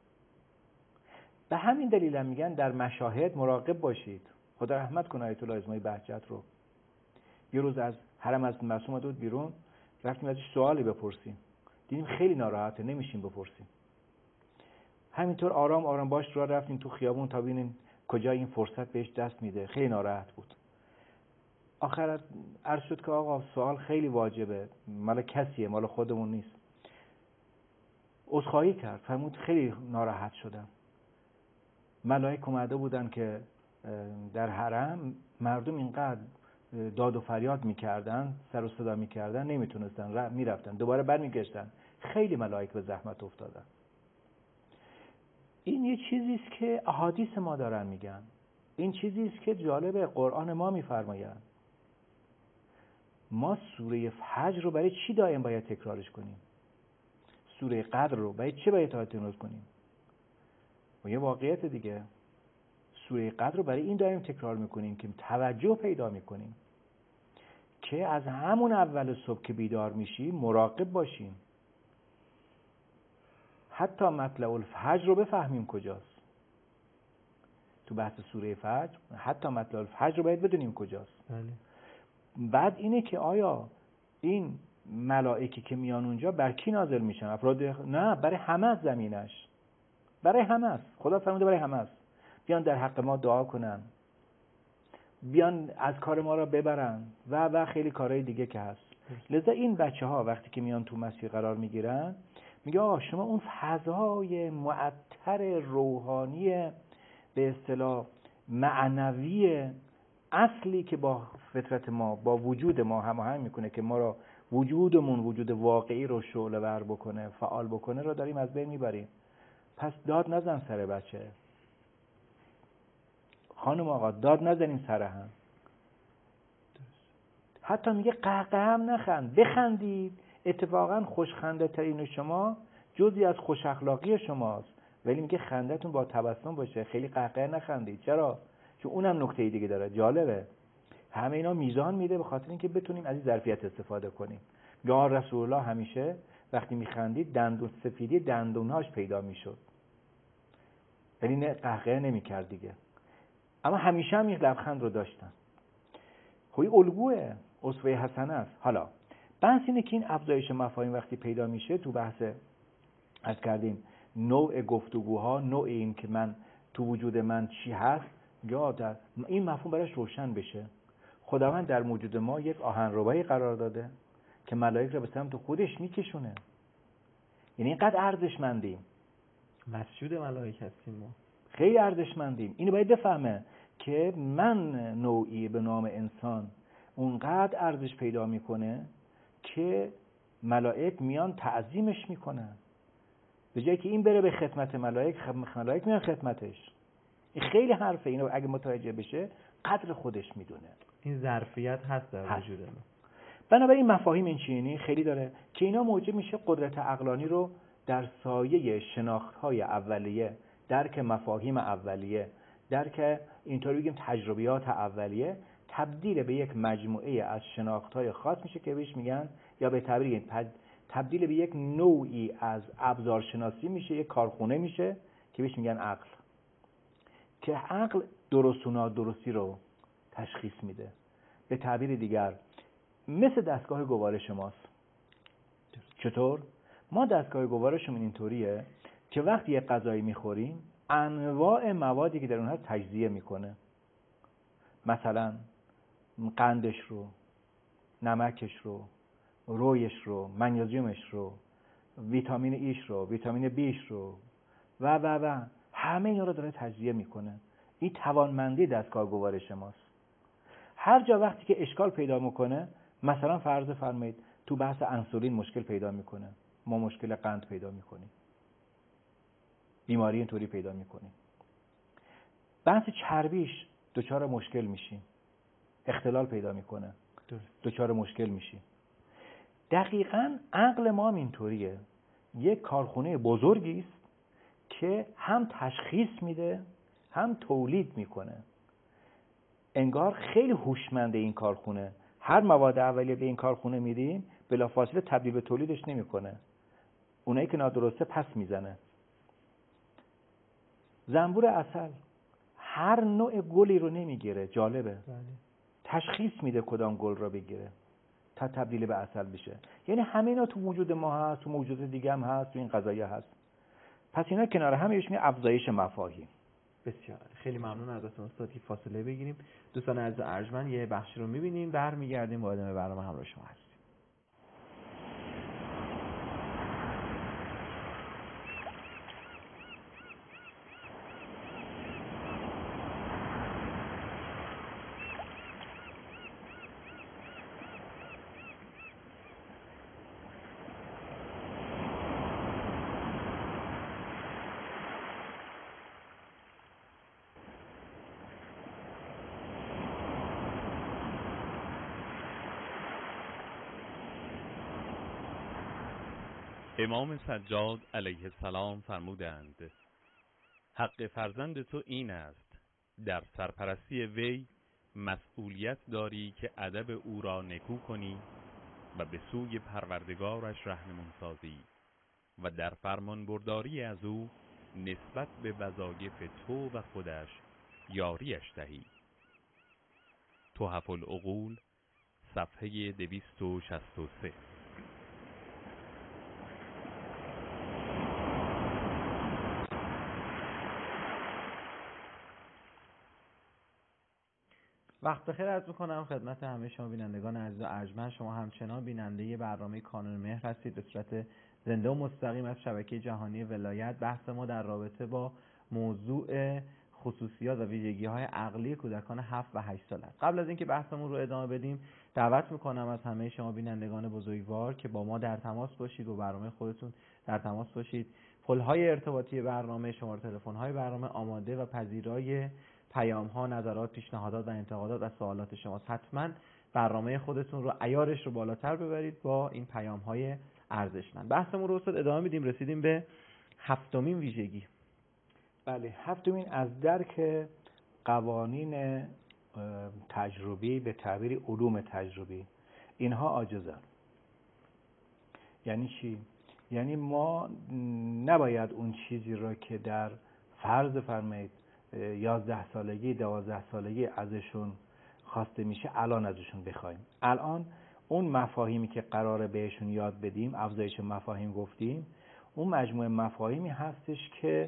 به همین دلیل هم میگن در مشاهد مراقب باشید. خدا رحمت کنه آیت الله ازمایی بهجت رو. یه روز از حرم از معصوم اومد بیرون، رفتیم ازش سوالی بپرسیم، دیدیم خیلی ناراحته، نمیشیم بپرسیم. همینطور آرام آرام باش راه رفتیم تو خیابون تا ببینیم کجا این فرصت بهش دست میده. خیلی ناراحت بود. آخر عرض شد که آقا سوال خیلی واجبه، مال کسیه، مال خودمون نیست. عذرخواهی کرد، فرمود خیلی ناراحت شدم. ملائک اومده بودن که در حرم مردم اینقدر داد و فریاد میکردن، سر و صدا میکردن، نمیتونستن، میرفتن دوباره برمیگشتن. خیلی ملائک به زحمت افتادن. این یه چیزی است که احادیث ما دارن میگن. این چیزی است که جالب قرآن ما میفرمایند. ما سوره فجر رو برای چی دائم باید تکرارش کنیم؟ سوره قدر رو برای چی باید تکرار کنیم؟ و یه واقعیت دیگه، سوره قدر رو برای این دائم تکرار میکنیم که توجه پیدا میکنیم که از همون اول صبح که بیدار میشیم مراقب باشیم، حتی مطلع الفجر رو بفهمیم کجاست. تو بحث سوره فجر حتی مطلع الفجر رو باید بدونیم کجاست. بله. بعد اینه که آیا این ملائکی که میان اونجا بر کی نازل میشن؟ افراد؟ نه، برای همه از زمینش، برای همه است. خدا فرموده برای همه است. بیان در حق ما دعا کنن، بیان از کار ما را ببرن و و خیلی کارهای دیگه که هست. لذا این بچه ها وقتی که میان تو مسیر قرار میگیرن، میگه آقا شما اون فضای معطر روحانی به اصطلاح معنوی اصلی که با فطرت ما، با وجود ما هماهنگ میکنه که ما را وجودمون وجود واقعی رو شعله ور بکنه، فعال بکنه، رو داریم از بین میبریم. پس داد نزن سر بچه. خانم آقا داد نزنیم سر هم. حتی میگه قهقه هم نخند، بخندید. اتفاقا خوشخنده ترین شما جزئی از خوش اخلاقی شماست، ولی میگه خندتون با تبسم باشه، خیلی قهقه نخندید. چرا؟ چون اونم نکته دیگه داره، جالبه. همه اینا میزان میده به خاطر اینکه بتونیم از این ظرفیت استفاده کنیم. یا رسول الله همیشه وقتی میخندید دندون سفیدی دندونهاش پیدا میشد، ولی نه قهقه نمیکرد دیگه، اما همیشه هم یک لبخند رو داشتن. خب این الگوه، اسوه حسنه است. حالا بحث اینه که این افزایش مفاهیم وقتی پیدا میشه تو بحث از کردیم نوع گفتگوها، نوع این که من تو وجود من چی هست، یا در این مفهوم براش روشن بشه. خداوند در وجود ما یک آهنربایی قرار داده که ملائک را به سمت خودش میکشونه. یعنی اینقدر ارزشمندیم، مسجود ملائک هستیم ما، خیلی ارزشمندیم. اینو باید بفهمه که من نوعی به نام انسان اونقدر ارزش پیدا میکنه که ملائک میان تعظیمش میکنن. به جایی که این بره به خدمت ملائک، ملائک میان خدمتش. این خیلی حرفه. اینو اگه متوجه بشه قدر خودش میدونه. این ظرفیت هست در وجود ما. بنابراین مفاهیم این چینی خیلی داره که اینا موجب میشه قدرت عقلانی رو در سایه شناخت‌های اولیه، درک مفاهیم اولیه، درک اینطوری بگیم تجربیات اولیه، تبدیل به یک مجموعه از شناخت‌های خاص میشه که بهش میگن، یا به تعبیر تبدیل به یک نوعی از ابزارشناسی میشه، یک کارخونه میشه که بهش میگن عقل. که عقل درست و نادرستی رو تشخیص میده. به تعبیر دیگر مثل دستگاه گوارش ماست. چطور؟ ما دستگاه گوارشمون اینطوریه که وقتی یک غذایی میخوریم انواع موادی که در اون هست تجزیه میکنه. مثلا قندش رو، نمکش رو، رویش رو، منیزیمش رو، ویتامین ایش رو، ویتامین بیش رو و و و همه اینا رو داره تجزیه میکنه. این توانمندی دستگاه گوارش ماست. هر جا وقتی که اشکال پیدا میکنه، مثلا فرض فرمایید تو بحث انسولین مشکل پیدا میکنه، ما مشکل قند پیدا میکنیم، بیماری اینطوری پیدا میکنیم. بحث چربیش دچار مشکل میشیم، اختلال پیدا میکنه، دچار مشکل میشیم. دقیقاً عقل ما هم اینطوریه، یک کارخونه بزرگی است که هم تشخیص میده هم تولید میکنه. انگار خیلی هوشمنده این کارخونه. هر مواد اولیه به این کارخونه میدیم بلافاصله تبدیل به تولیدش نمیکنه، اونایی که نادرسته پس میزنه. زنبور عسل هر نوع گلی رو نمیگیره، جالبه. تشخیص میده کدام گل رو بگیره تا تبدیل به عسل بشه. یعنی همه اینا تو وجود ما هست، تو موجودات دیگه هم هست، تو این غذایا هست. پس اینا کنار هم بهش میگن افزایش مفاهیم. بسیار خیلی ممنون ازتون استاد. که فاصله بگیریم. دوستان عزیز ارجمند یه بخشی رو میبینیم، برمیگردیم با ادامه برنامه همراه شما هستیم. امام سجاد علیه السلام فرمودند حق فرزند تو این است در سرپرستی وی مسئولیت داری که ادب او را نکو کنی و به سوی پروردگارش راهنمون سازی و در فرمان برداری از او نسبت به وظایف تو و خودش یاریش دهی. تحف العقول صفحه دویست و شصت و سه. وقت بخیر عرض می‌کنم خدمت همه شما بینندگان عزیز و ارجمند. شما همچنان بیننده برنامه کانون مهر هستید به صورت زنده و مستقیم از شبکه جهانی ولایت. بحث ما در رابطه با موضوع خصوصیات و ویژگی‌های عقلی کودکان هفت و هشت سال است. قبل از اینکه بحثمون رو ادامه بدیم دعوت می‌کنم از همه شما بینندگان بزرگوار که با ما در تماس باشید و برنامه خودتون در تماس باشید. پل‌های ارتباطی برنامه، شماره تلفن‌های برنامه آماده و پذیرای پیام ها، نظرات، پیشنهادات و انتقادات و سوالات شماست. حتما برنامه خودتون رو عیارش رو بالاتر ببرید با این پیام های ارزشمند. بحثمون رو استاد ادامه میدیم. رسیدیم به هفتمین ویژگی. بله، هفتمین از درک قوانین تجربی به تعبیر علوم تجربی. اینها عاجزن. یعنی چی؟ یعنی ما نباید اون چیزی رو که در فرض فرمایید یازده سالگی، دوازده سالگی ازشون خواسته میشه الان ازشون بخوایم. الان اون مفاهیمی که قراره بهشون یاد بدیم، افزایش مفاهیم گفتیم، اون مجموعه مفاهیمی هستش که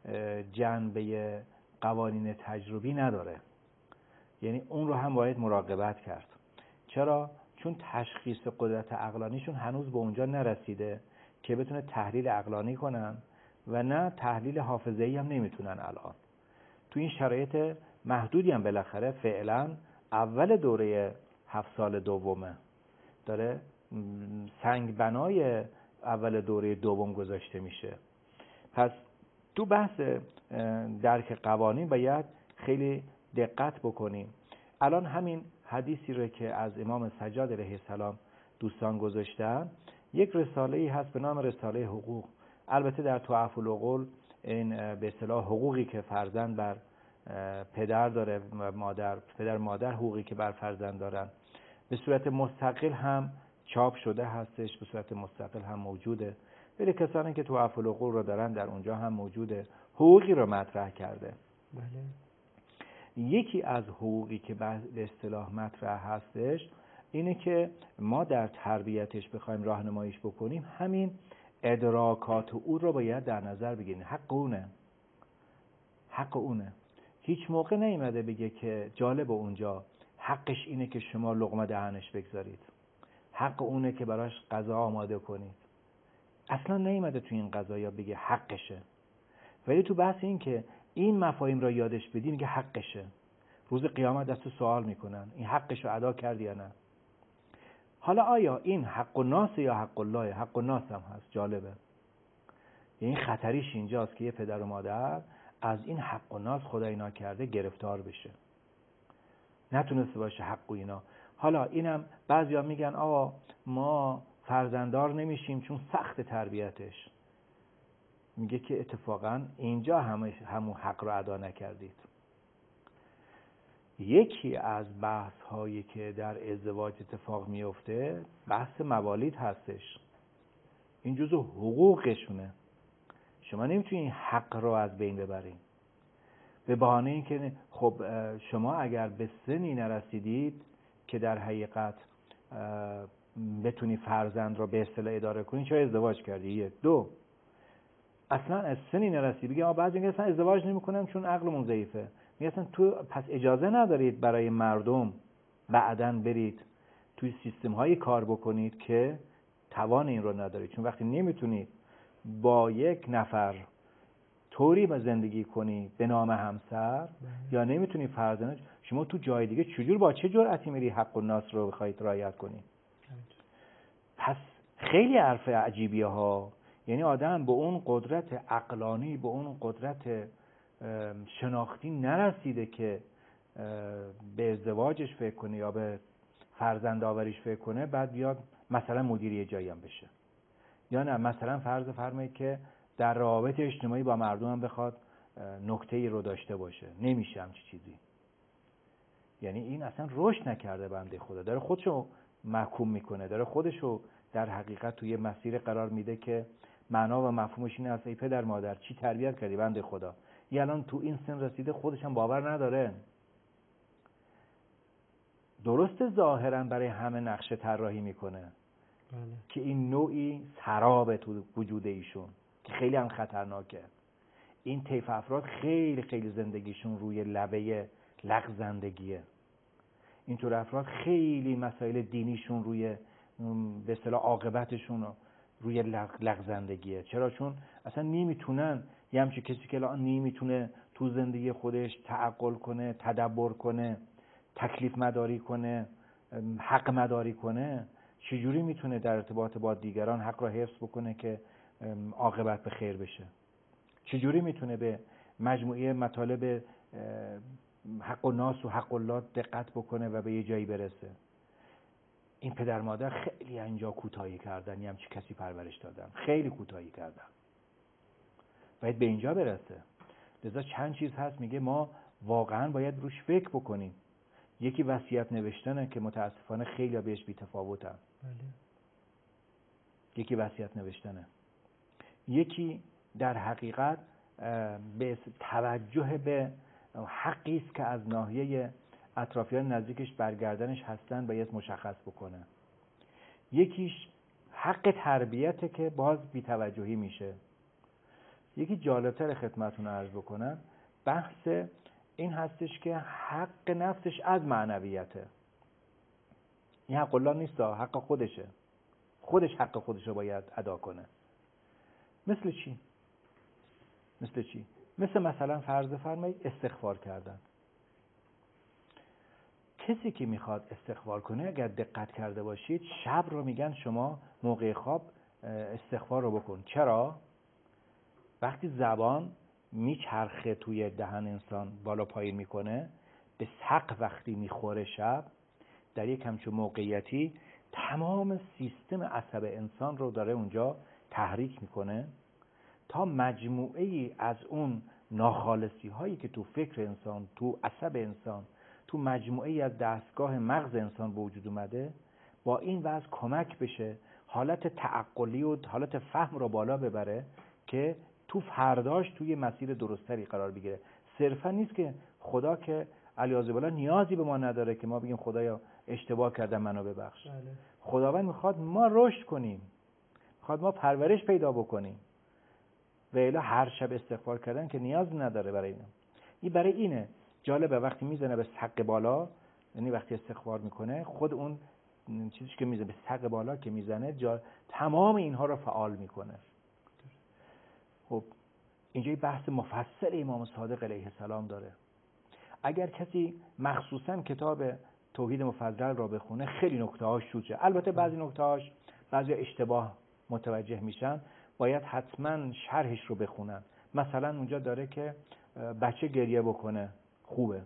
جنبه قوانین تجربی نداره. یعنی اون رو هم باید مراقبت کرد. چرا؟ چون تشخیص قدرت عقلانیشون هنوز به اونجا نرسیده که بتونه تحلیل عقلانی کنن و نه تحلیل حافظه‌ای هم نمیتونن الان. تو این شرایط محدودی هم بالاخره فعلا اول دوره هفت سال دومه داره سنگ بنای اول دوره دوم گذاشته میشه. پس تو بحث درک قوانین باید خیلی دقت بکنیم. الان همین حدیثی رو که از امام سجاد علیه السلام دوستان گذاشتن، یک رساله‌ای هست به نام رساله حقوق. البته در توعف العقول این به اصطلاح حقوقی که فرزند بر پدر داره و مادر پدر مادر حقوقی که بر فرزند دارن به صورت مستقل هم چاپ شده هستش، به صورت مستقل هم موجوده. ولی کسانی که توعف العقول رو دارن در اونجا هم موجوده، حقوقی رو مطرح کرده. بله. یکی از حقوقی که به اصطلاح مطرح هستش اینه که ما در تربیتش بخوایم راهنماییش بکنیم، همین ادراکات او رو باید در نظر بگیریم. حق اونه، حق اونه. هیچ موقع نیومده بگه که جالب اونجا حقش اینه که شما لقمه دهنش بگذارید، حق اونه که براش غذا آماده کنید. اصلا نیومده تو این قضایا بگه حقشه. ولی تو بحث این که این مفاهیم را یادش بدی میگه حقشه. روز قیامت دستو سوال میکنن این حقش رو ادا کردی یا نه. حالا آیا این حق الناس یا حق الله؟ حق الناس هم هست. جالبه. یعنی خطریش اینجاست که یه پدر و مادر از این حق الناس خدای ناکرده گرفتار بشه، نتونسته باشه حق و اینا. حالا اینم بعضیا میگن آقا ما فرزنددار نمیشیم چون سخت تربیتش. میگه که اتفاقا اینجا همه همون حق رو ادا نکردید. یکی از بحث هایی که در ازدواج اتفاق میفته بحث موالید هستش. این جزو حقوقشونه. شما نمیتونید این حق رو از بین ببرید به بهانه اینکه خب شما اگر به سنی نرسیدید که در حقیقت بتونی فرزند رو به اصطلاح اداره کنی، چرا ازدواج کردی؟ یک. دو، اصلا از سنی نرسیدی. بگی بعضی میگن اصلا ازدواج نمی‌کنم چون عقلمون ضعیفه. میگن اصلا تو پس اجازه ندارید برای مردم بعداً برید توی سیستم‌های کار بکنید که توان این رو ندارید. چون وقتی نمیتونید با یک نفر طوری با زندگی کنی به نام همسر یا نمیتونی فرزند، شما تو جای دیگه چجور با چه جرأتی میری حق الناس رو بخواید رعایت کنی؟ پس خیلی حرف عجیبیه ها. یعنی آدم به اون قدرت عقلانی، به اون قدرت شناختی نرسیده که به ازدواجش فکر کنه یا به فرزند آوریش فکر کنه، بعد بیاد مثلا مدیر جایی هم بشه. یا نه مثلا فرض فرمایید که در روابط اجتماعی با مردم هم بخواد نکته‌ای رو داشته باشه. نمیشه همچی چیزی. یعنی این اصلا رشد نکرده بنده خدا، داره خودشو محکوم میکنه، داره خودشو در حقیقت توی مسیر قرار میده که معنا و مفهومش اینه. ای پدر مادر چی تربیت کردی بنده خدا؟ یه الان تو این سن رسیده خودش هم باور نداره. درسته ظاهرا برای همه نقشه طراحی میکنه بله. که این نوعی سراب تو وجود ایشون که خیلی هم خطرناکه. این طیف افراد خیلی خیلی زندگیشون روی لبه لغزندگیه. اینطور افراد خیلی مسائل دینیشون روی به اصطلاح عاقبتشون روی لغزندگیه. چرا؟ چون اصلا نمیتونن، یه همچین کسی که الان نمیتونه تو زندگی خودش تعقل کنه، تدبر کنه، تکلیف مداری کنه، حق مداری کنه، چجوری میتونه در ارتباط با دیگران حق را حفظ بکنه که عاقبت به خیر بشه؟ چجوری میتونه به مجموعه مطالب حق الناس و حق الله دقت بکنه و به یه جایی برسه؟ این پدر مادر خیلی اینجا کوتاهی کردن، یه همچین کسی پرورش دادن، خیلی کوتاهی کردن. باید به اینجا برسه. لذا چند چیز هست میگه ما واقعا باید روش فکر بکنیم. یکی وصیت نوشتنه که متاسفانه خیلی بهش بی‌تفاوتن. بله. یکی وصیت نوشتنه. یکی در حقیقت به توجه به حقی است که از ناحیه اطرافیان نزدیکش برگردنش هستن باید مشخص بکنه. یکیش حق تربیته که باز بی‌توجهی میشه. یکی جالبتر خدمتتون عرض بکنم، بحث این هستش که حق نفسش از معنویته. این حق الله نیست، حق خودشه. خودش حق خودش رو باید ادا کنه. مثل چی؟ مثل چی؟ مثل مثلا فرض فرمایید استغفار کردن. کسی که میخواد استغفار کنه، اگر دقت کرده باشید شب رو میگن شما موقع خواب استغفار رو بکن. چرا؟ وقتی زبان میچرخه توی دهن انسان بالا پایین میکنه، به سق وقتی میخوره شب در یک همچون موقعیتی تمام سیستم عصب انسان رو داره اونجا تحریک میکنه تا مجموعه ای از اون ناخالصی هایی که تو فکر انسان، تو عصب انسان، تو مجموعه ای از دستگاه مغز انسان به وجود اومده، با این وضع کمک بشه حالت تعقلی و حالت فهم رو بالا ببره که تو فرداش توی مسیر درستری قرار بگیره. صرفا نیست که خدا که علیاذ بالله نیازی به ما نداره که ما بگیم خدایا اشتباه کردم منو ببخش. بله. خداوند میخواد ما رشد کنیم، میخواد ما پرورش پیدا بکنیم. و الی هر شب استغفار کردن که نیاز نداره برای اینه. این برای اینه جالبه وقتی میزنه به سق بالا، یعنی وقتی استغفار میکنه خود اون چیزی که میزنه به سق بالا که میزنه جا... تمام اینها رو فعال میکنه. خب اینجا بحث مفصل امام صادق علیه السلام داره. اگر کسی مخصوصا کتاب توحید مفضل را بخونه خیلی نکته هاش شوچه. البته بعضی نکته هاش بعضی اشتباه متوجه میشن، باید حتما شرحش رو بخونن. مثلا اونجا داره که بچه گریه بکنه خوبه،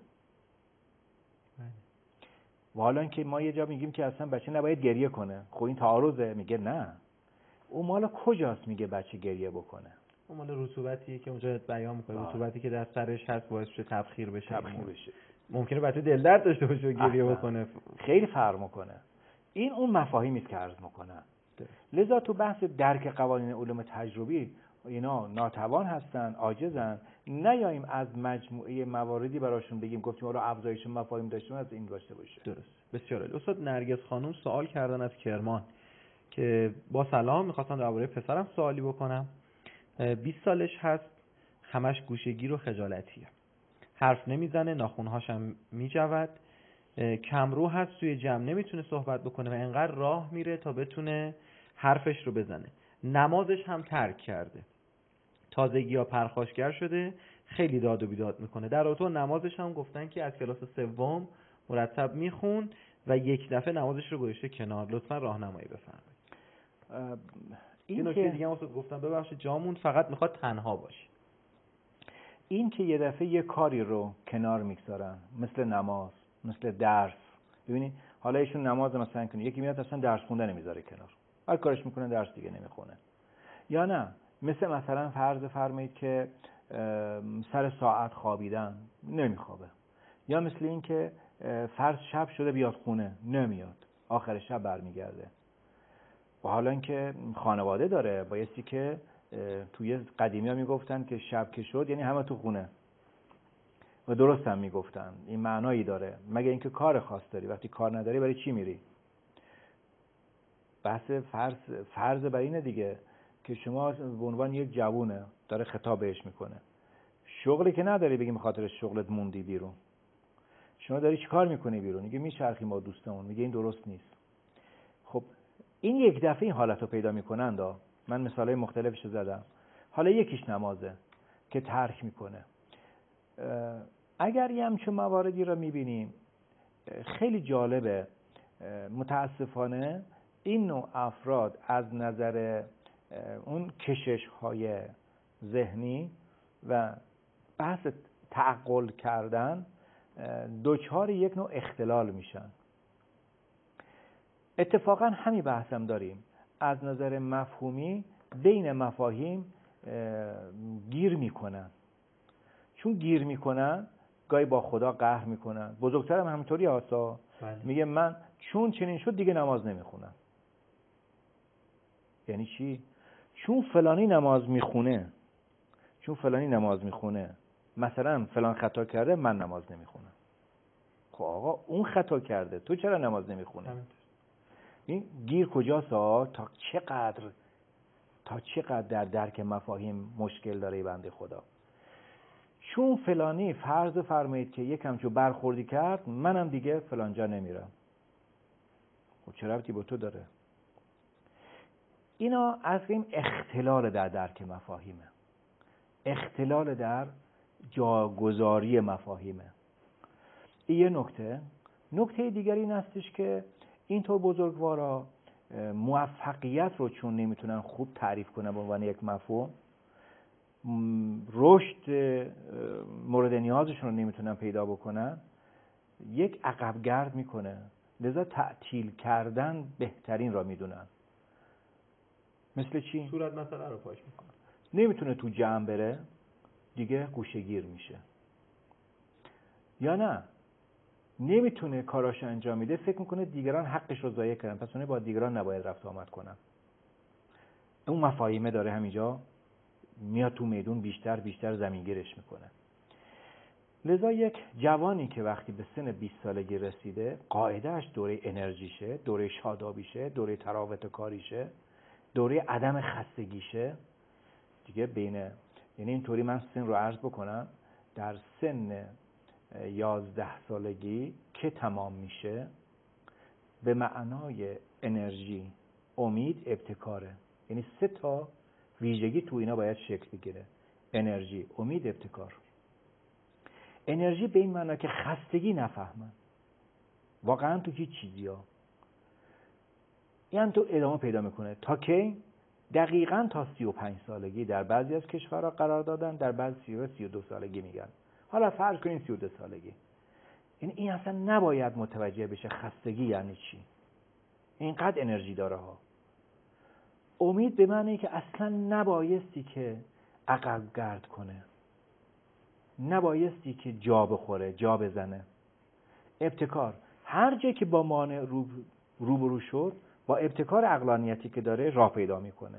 و حالا اینکه ما یه جا میگیم که اصلا بچه نباید گریه کنه. خب این تعارضه. میگه نه، اون مالا کجاست میگه بچه گریه بکنه؟ اون مال رطوبتیه که اونجا بیان میکنه، رطوبتی که در سرش هست باعث بشه تبخیر بشه. تبخیر بشه. ممکنه بچه دل درد داشته باشه و گریه بکنه. خیلی فرق میکنه. این اون مفاهیمی که عرض میکنن. لذا تو بحث درک قوانین علوم تجربی اینا ناتوان هستن، عاجزن. نیاییم از مجموعه مواردی براشون بگیم گفتیم حالا افزایش مفاهیم داشتیم از این داشته باشه. درست. بسیار عالی. استاد نرگس خانم سوال کردن از کرمان که با سلام می‌خواستم درباره پسرم سوالی بکنم. بیست سالش هست، همش گوشه‌گیر و خجالتیه. حرف نمیزنه، ناخن‌هاش هم میجود. کمرو هست، توی جمع نمیتونه صحبت بکنه و انقدر راه میره تا بتونه حرفش رو بزنه. نمازش هم ترک کرده. تازگی‌ها پرخاشگر شده، خیلی داد و بیداد میکنه. در اتو نمازش هم گفتن که از کلاس سوم مرتب میخون و یک دفعه نمازش رو گذاشته کنار. لطفا راهنمایی بفرمایید. این نکته دیگه هم گفتم ببخشید جامون، فقط میخواد تنها باشه. این که یه دفعه یه کاری رو کنار میگذارن، مثل نماز، مثل درس. ببینید حالا ایشون نماز مثلا کنه، یکی میاد اصلا درس خوندن نمیذاره کنار، هر کارش میکنه درس دیگه نمیخونه. یا نه مثل مثلا فرض فرمایید که سر ساعت خوابیدن، نمیخوابه. یا مثل این که فرض شب شده بیاد خونه، نمیاد، آخر شب برمیگرده. و حالا اینکه خانواده داره، بایستی که توی قدیمی ها میگفتن که شب که شد یعنی همه تو خونه، و درست هم میگفتن، این معنایی داره. مگه اینکه کار خاص داری، وقتی کار نداری برای چی میری؟ بحث فرض فرض بر اینه دیگه که شما به عنوان یک جوونه داره خطاب بهش میکنه، شغلی که نداری بگی بخاطر شغلت موندی بیرون. شما داری چی کار میکنی بیرون؟ میگه میچرخیم با دوستمون، میگه این درست نیست. خب این یک دفعه این حالت رو پیدا میکنن. دا من مثالای مختلفش زدم. حالا یکیش نمازه که ترک میکنه. اگر یه همچون مواردی رو میبینیم خیلی جالبه. متاسفانه این نوع افراد از نظر اون کشش های ذهنی و بحث تعقل کردن دوچار یک نوع اختلال میشن. اتفاقا همین بحثم داریم. از نظر مفهومی بین مفاهیم گیر میکنن. چون گیر میکنن گاهی با خدا قهر میکنن. بزرگترم همینطوری هستا. میگه من چون چنین شد دیگه نماز نمیخونم. یعنی چی؟ چون فلانی نماز میخونه، چون فلانی نماز میخونه مثلا فلان خطا کرده، من نماز نمیخونم. خب آقا اون خطا کرده، تو چرا نماز نمیخونی؟ این گیر کجاست ها؟ تا چقدر تا چقدر در درک مفاهیم مشکل داره بنده خدا. چون فلانی فرض فرمایید که یکم چون برخوردی کرد، منم دیگه فلانجا نمیرم. خب چه ربطی با تو داره؟ اینا از این اختلال در درک مفاهیمه، اختلال در جاگذاری مفاهیمه. این یه نکته. نکته دیگری این هستش که اینطور بزرگوارا موفقیت رو چون نمیتونن خوب تعریف کنن به عنوان یک مفهوم، رشد مورد نیازشون رو نمیتونن پیدا بکنن، یک عقبگرد میکنه. لذا تعطیل کردن بهترین را میدونن. مثل چی؟ صورت مسئله رو پاش میکنه. نمیتونه تو جمع بره، دیگه گوشه‌گیر میشه. یا نه نمیتونه کاراش انجام میده، فکر میکنه دیگران حقش رو ضایع کردن، پس اون با دیگران نباید رفت آمد کنن. اون مفاهیمه داره همینجا میاد تو میدون، بیشتر بیشتر زمینگیرش میکنه. لذا یک جوانی که وقتی به سن بیست سالگی رسیده، قاعدهش دوره انرژیشه، دوره شادابیشه، دوره تراوت کاریشه، دوره عدم خستگیشه دیگه. بین یعنی اینطوری من سن رو عرض بکنم، در سن یازده سالگی که تمام میشه، به معنای انرژی، امید، ابتکاره. یعنی سه تا ویژگی تو اینا باید شکل بگیره: انرژی، امید، ابتکار. انرژی به این معنا که خستگی نفهمن واقعا تو هیچ چیزی ها. این تو ادامه پیدا میکنه تا که دقیقاً تا سی و پنج سالگی در بعضی از کشورها قرار دادن، در بعضی سی و سی و دو سالگی میگن. حالا فرض کنین سی و دو سالگی. این این اصلا نباید متوجه بشه خستگی یعنی چی. اینقدر انرژی داره ها. امید به معنی که اصلا نبایستی که عقب گرد کنه، نبایستی که جا بخوره، جا بزنه. ابتکار، هر جایی که با مانع رو روبرو شد، با ابتکار عقلانیتی که داره راه پیدا میکنه.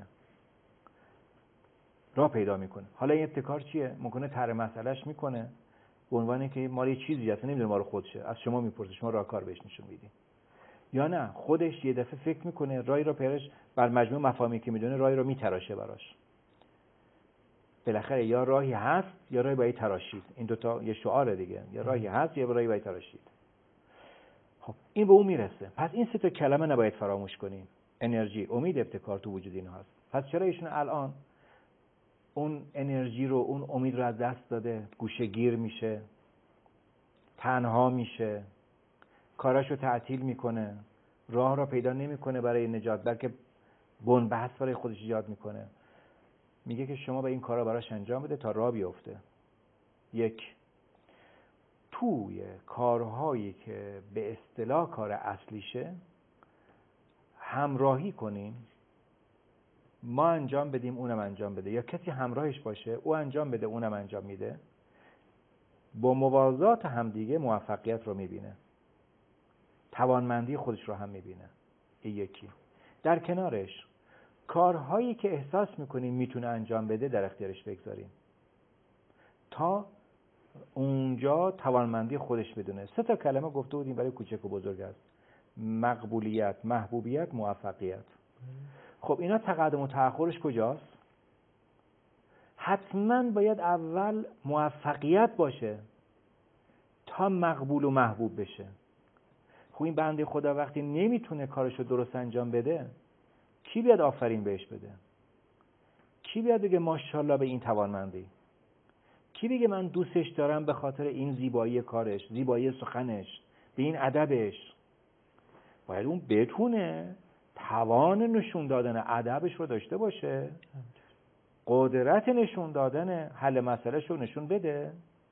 راه پیدا میکنه. حالا این ابتکار چیه؟ ممکنه طرح مسئلهش میکنه به عنوان که مال یه چیزی هست، نمیدونه مال خودشه، از شما میپرسه، شما راهکار بهش نشون میدین. یا نه خودش یه دفعه فکر میکنه رای را پیرش بر مجموع مفاهیمی که میدونه رای را میتراشه براش. بالاخره یا راهی هست یا راهی باید تراشید. این دوتا یه شعاره دیگه، یا راهی هست یا راهی باید تراشید. خب این به اون میرسه. پس این سه تا کلمه نباید فراموش کنیم: انرژی، امید، ابتکار تو وجود اینا هست. پس چرا ایشون الان اون انرژی رو، اون امید رو از دست داده، گوشه گیر میشه، تنها میشه، کاراشو رو تعطیل میکنه، راه را پیدا نمیکنه برای نجات، بلکه بن‌بست برای خودش ایجاد میکنه؟ میگه که شما به این کارا براش انجام بده تا راه بیفته. یک، توی کارهایی که به اصطلاح کار اصلیشه همراهی کنیم، ما انجام بدیم اونم انجام بده، یا کسی همراهش باشه او انجام بده اونم انجام میده. با موازات همدیگه موفقیت رو میبینه، توانمندی خودش رو هم میبینه. این یکی. در کنارش کارهایی که احساس میکنیم میتونه انجام بده در اختیارش بگذاریم تا اونجا توانمندی خودش بدونه. سه تا کلمه گفته بودیم برای کوچک و بزرگ است: مقبولیت، محبوبیت، موفقیت. خب اینا تقدم و تأخرش کجاست؟ حتما باید اول موفقیت باشه تا مقبول و محبوب بشه. خب این بنده خدا وقتی نمیتونه کارشو درست انجام بده، کی بیاد آفرین بهش بده؟ کی بیاد بگه ماشاءالله به این توانمندی؟ کی بگه من دوستش دارم به خاطر این زیبایی کارش، زیبایی سخنش، به این ادبش؟ باید اون بتونه توان نشون دادن ادبش رو داشته باشه، قدرت نشون دادن حل مسئلهش رو نشون بده،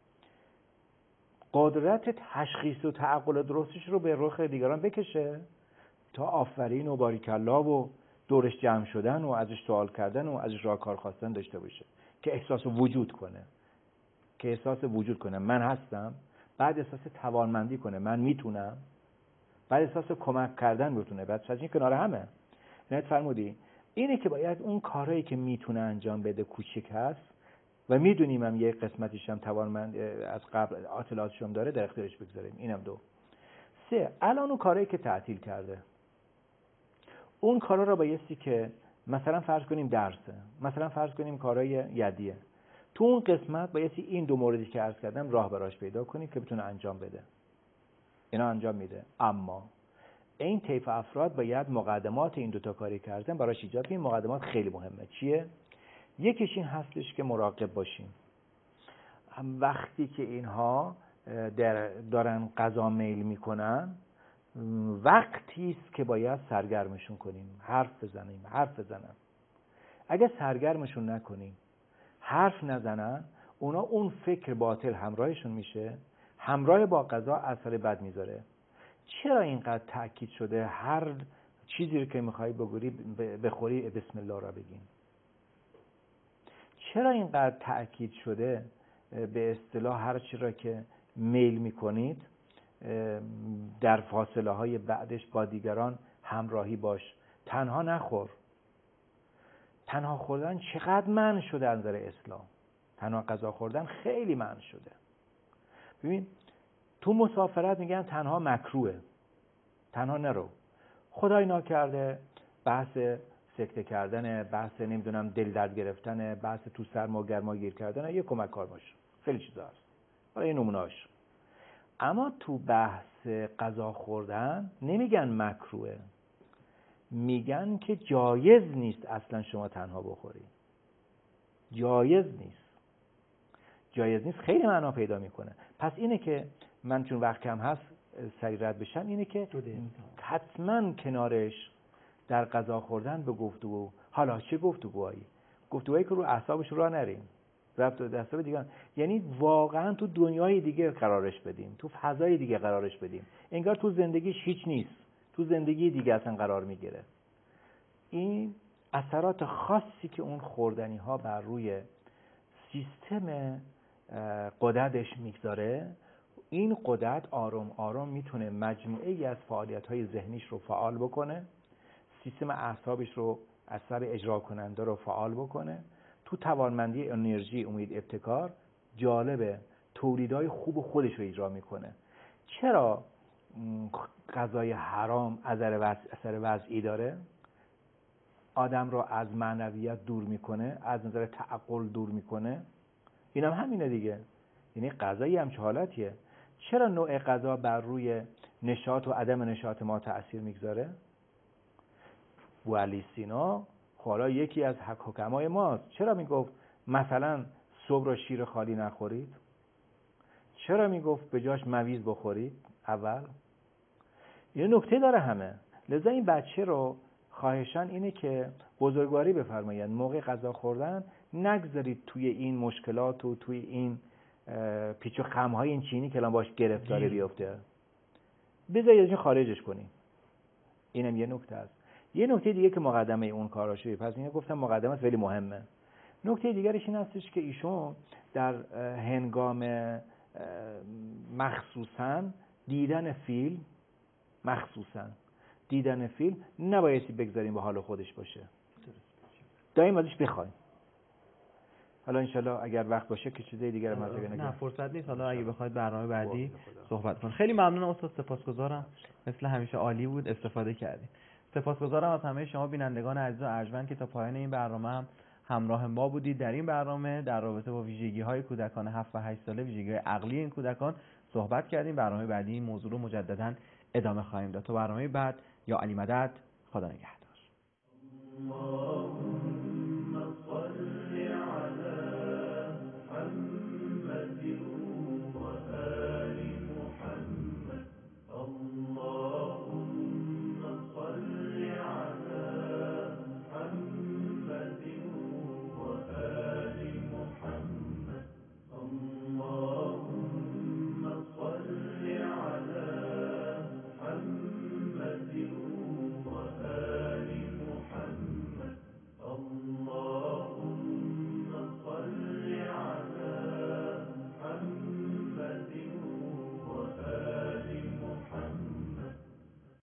قدرت تشخیص و تعقل درستش رو به رخ دیگران بکشه تا آفرین و باریکالله و دورش جمع شدن و ازش سوال کردن و ازش راهکار خواستن داشته باشه، که احساس وجود کنه، که احساس وجود کنه من هستم، بعد احساس توانمندی کنه من میتونم، بعد احساس کمک کردن بتونه، بعد از این کنار همه. نت فرمودی اینه که باید اون کارهایی که میتونه انجام بده کوچیک هست و میدونیم هم یه قسمتیش هم توانمند از قبل اطلاعاتش هم داره در اختیارش بگذاریم. اینم دو. سه، الان اون کارهایی که تعطیل کرده، اون کارا رو بایستی که مثلا فرض کنیم درسه، مثلا فرض کنیم کارهای یدیه، تو اون قسمت بایستی این دو موردی که عرض کردم راه براش پیدا کنیم که بتونه انجام بده. اینا انجام میده. اما این طیف افراد باید مقدمات این دوتا کاری کردن براش ایجاد کنیم. مقدمات خیلی مهمه. چیه؟ یکیش این هستش که مراقب باشیم. وقتی که اینها دارن غذا میل میکنن، وقتی است که باید سرگرمشون کنیم، حرف بزنیم، حرف بزنن. اگه سرگرمشون نکنیم، حرف نزنن، اونا اون فکر باطل همراهشون میشه، همراه با غذا اثر بد میذاره. چرا اینقدر تأکید شده هر چیزی رو که میخوای بگوری بخوری بسم الله را بگین؟ چرا اینقدر تأکید شده به اصطلاح هر چی را که میل میکنید در فاصله های بعدش با دیگران همراهی باش، تنها نخور؟ تنها خوردن چقدر منع شده از نظر اسلام. تنها غذا خوردن خیلی منع شده. ببین تو مسافرت میگن تنها مکروه، تنها نرو. خدای ناکرده بحث سکته کردن، بحث نمیدونم دل درد گرفتن، بحث تو سرما گرما گیر کردن، یه کمک کار باشه. خیلی چیزا هست. حالا این نمونه‌اش. اما تو بحث غذا خوردن نمیگن مکروه، میگن که جایز نیست اصلا شما تنها بخوری. جایز نیست. جایز نیست خیلی معنا پیدا میکنه. پس اینه که من چون وقت کم هست سریع رد بشم، اینه که حتما کنارش در غذا خوردن به گفتگو. حالا چه گفتگوهایی؟ گفتگوهایی که رو اعصابش رو نریم، ربط به دسته دیگه، یعنی واقعا تو دنیای دیگه قرارش بدیم، تو فضای دیگه قرارش بدیم، انگار تو زندگیش هیچ نیست، تو زندگی دیگه اصلا قرار میگیره. این اثرات خاصی که اون خوردنی ها بر روی سیستم غددش میگذاره، این غدد آروم آروم میتونه مجموعه ای از فعالیت های ذهنیش رو فعال بکنه، سیستم اعصابش رو، عصب اجرا کننده رو فعال بکنه، تو توانمندی انرژی، امید، ابتکار، جالبه تولیدهای خوب خودش رو اجرا میکنه. چرا غذای حرام اثر وضعی داره؟ آدم رو از معنویت دور میکنه، از نظر تعقل دور میکنه. این هم همینه دیگه. یعنی غذایی هم چه حالتیه. چرا نوع غذا بر روی نشاط و عدم نشاط ما تأثیر میگذاره؟ بوعلی سینا حالا یکی از حکمای ماست. چرا میگفت مثلا صبح رو شیر خالی نخورید؟ چرا میگفت به جاش مویز بخورید اول؟ یه نکته داره همه. لذا این بچه رو خواهشان اینه که بزرگواری بفرمایید، موقع غذا خوردن نگذارید توی این مشکلات و توی این پیچ و خم‌های این چینی که الان باش گرفتاری بیفته. بذارید ازش خارجش کنیم. اینم یه نکته است. یه نکته دیگه که مقدمه اون کاراشوی، پس اینو گفتم مقدمه خیلی مهمه. نکته دیگرش این هستش که ایشون در هنگام مخصوصاً دیدن فیلم، مخصوصاً دیدن فیلم نبایستی بگذاریم به حال خودش باشه. دائم ازش بخوایم. حالا انشالله اگر وقت باشه که چیزای دیگر ما بگم. نه فرصت نیست. حالا اگه بخواید برنامه بعدی صحبت کنیم. خیلی ممنونم استاد، سپاسگزارم. مثل همیشه عالی بود، استفاده کردیم. سپاسگزارم از همه شما بینندگان عزیز و ارجمند که تا پایان این برنامه هم همراه ما بودید. در این برنامه در رابطه با ویژگی‌های کودکان هفت و هشت ساله، ویژگی‌های عقلی این کودکان صحبت کردیم. برنامه بعدی این موضوع رو مجددا ادامه خواهیم داد. تا برنامه بعد، یا علی مدد، خدا نگهدار.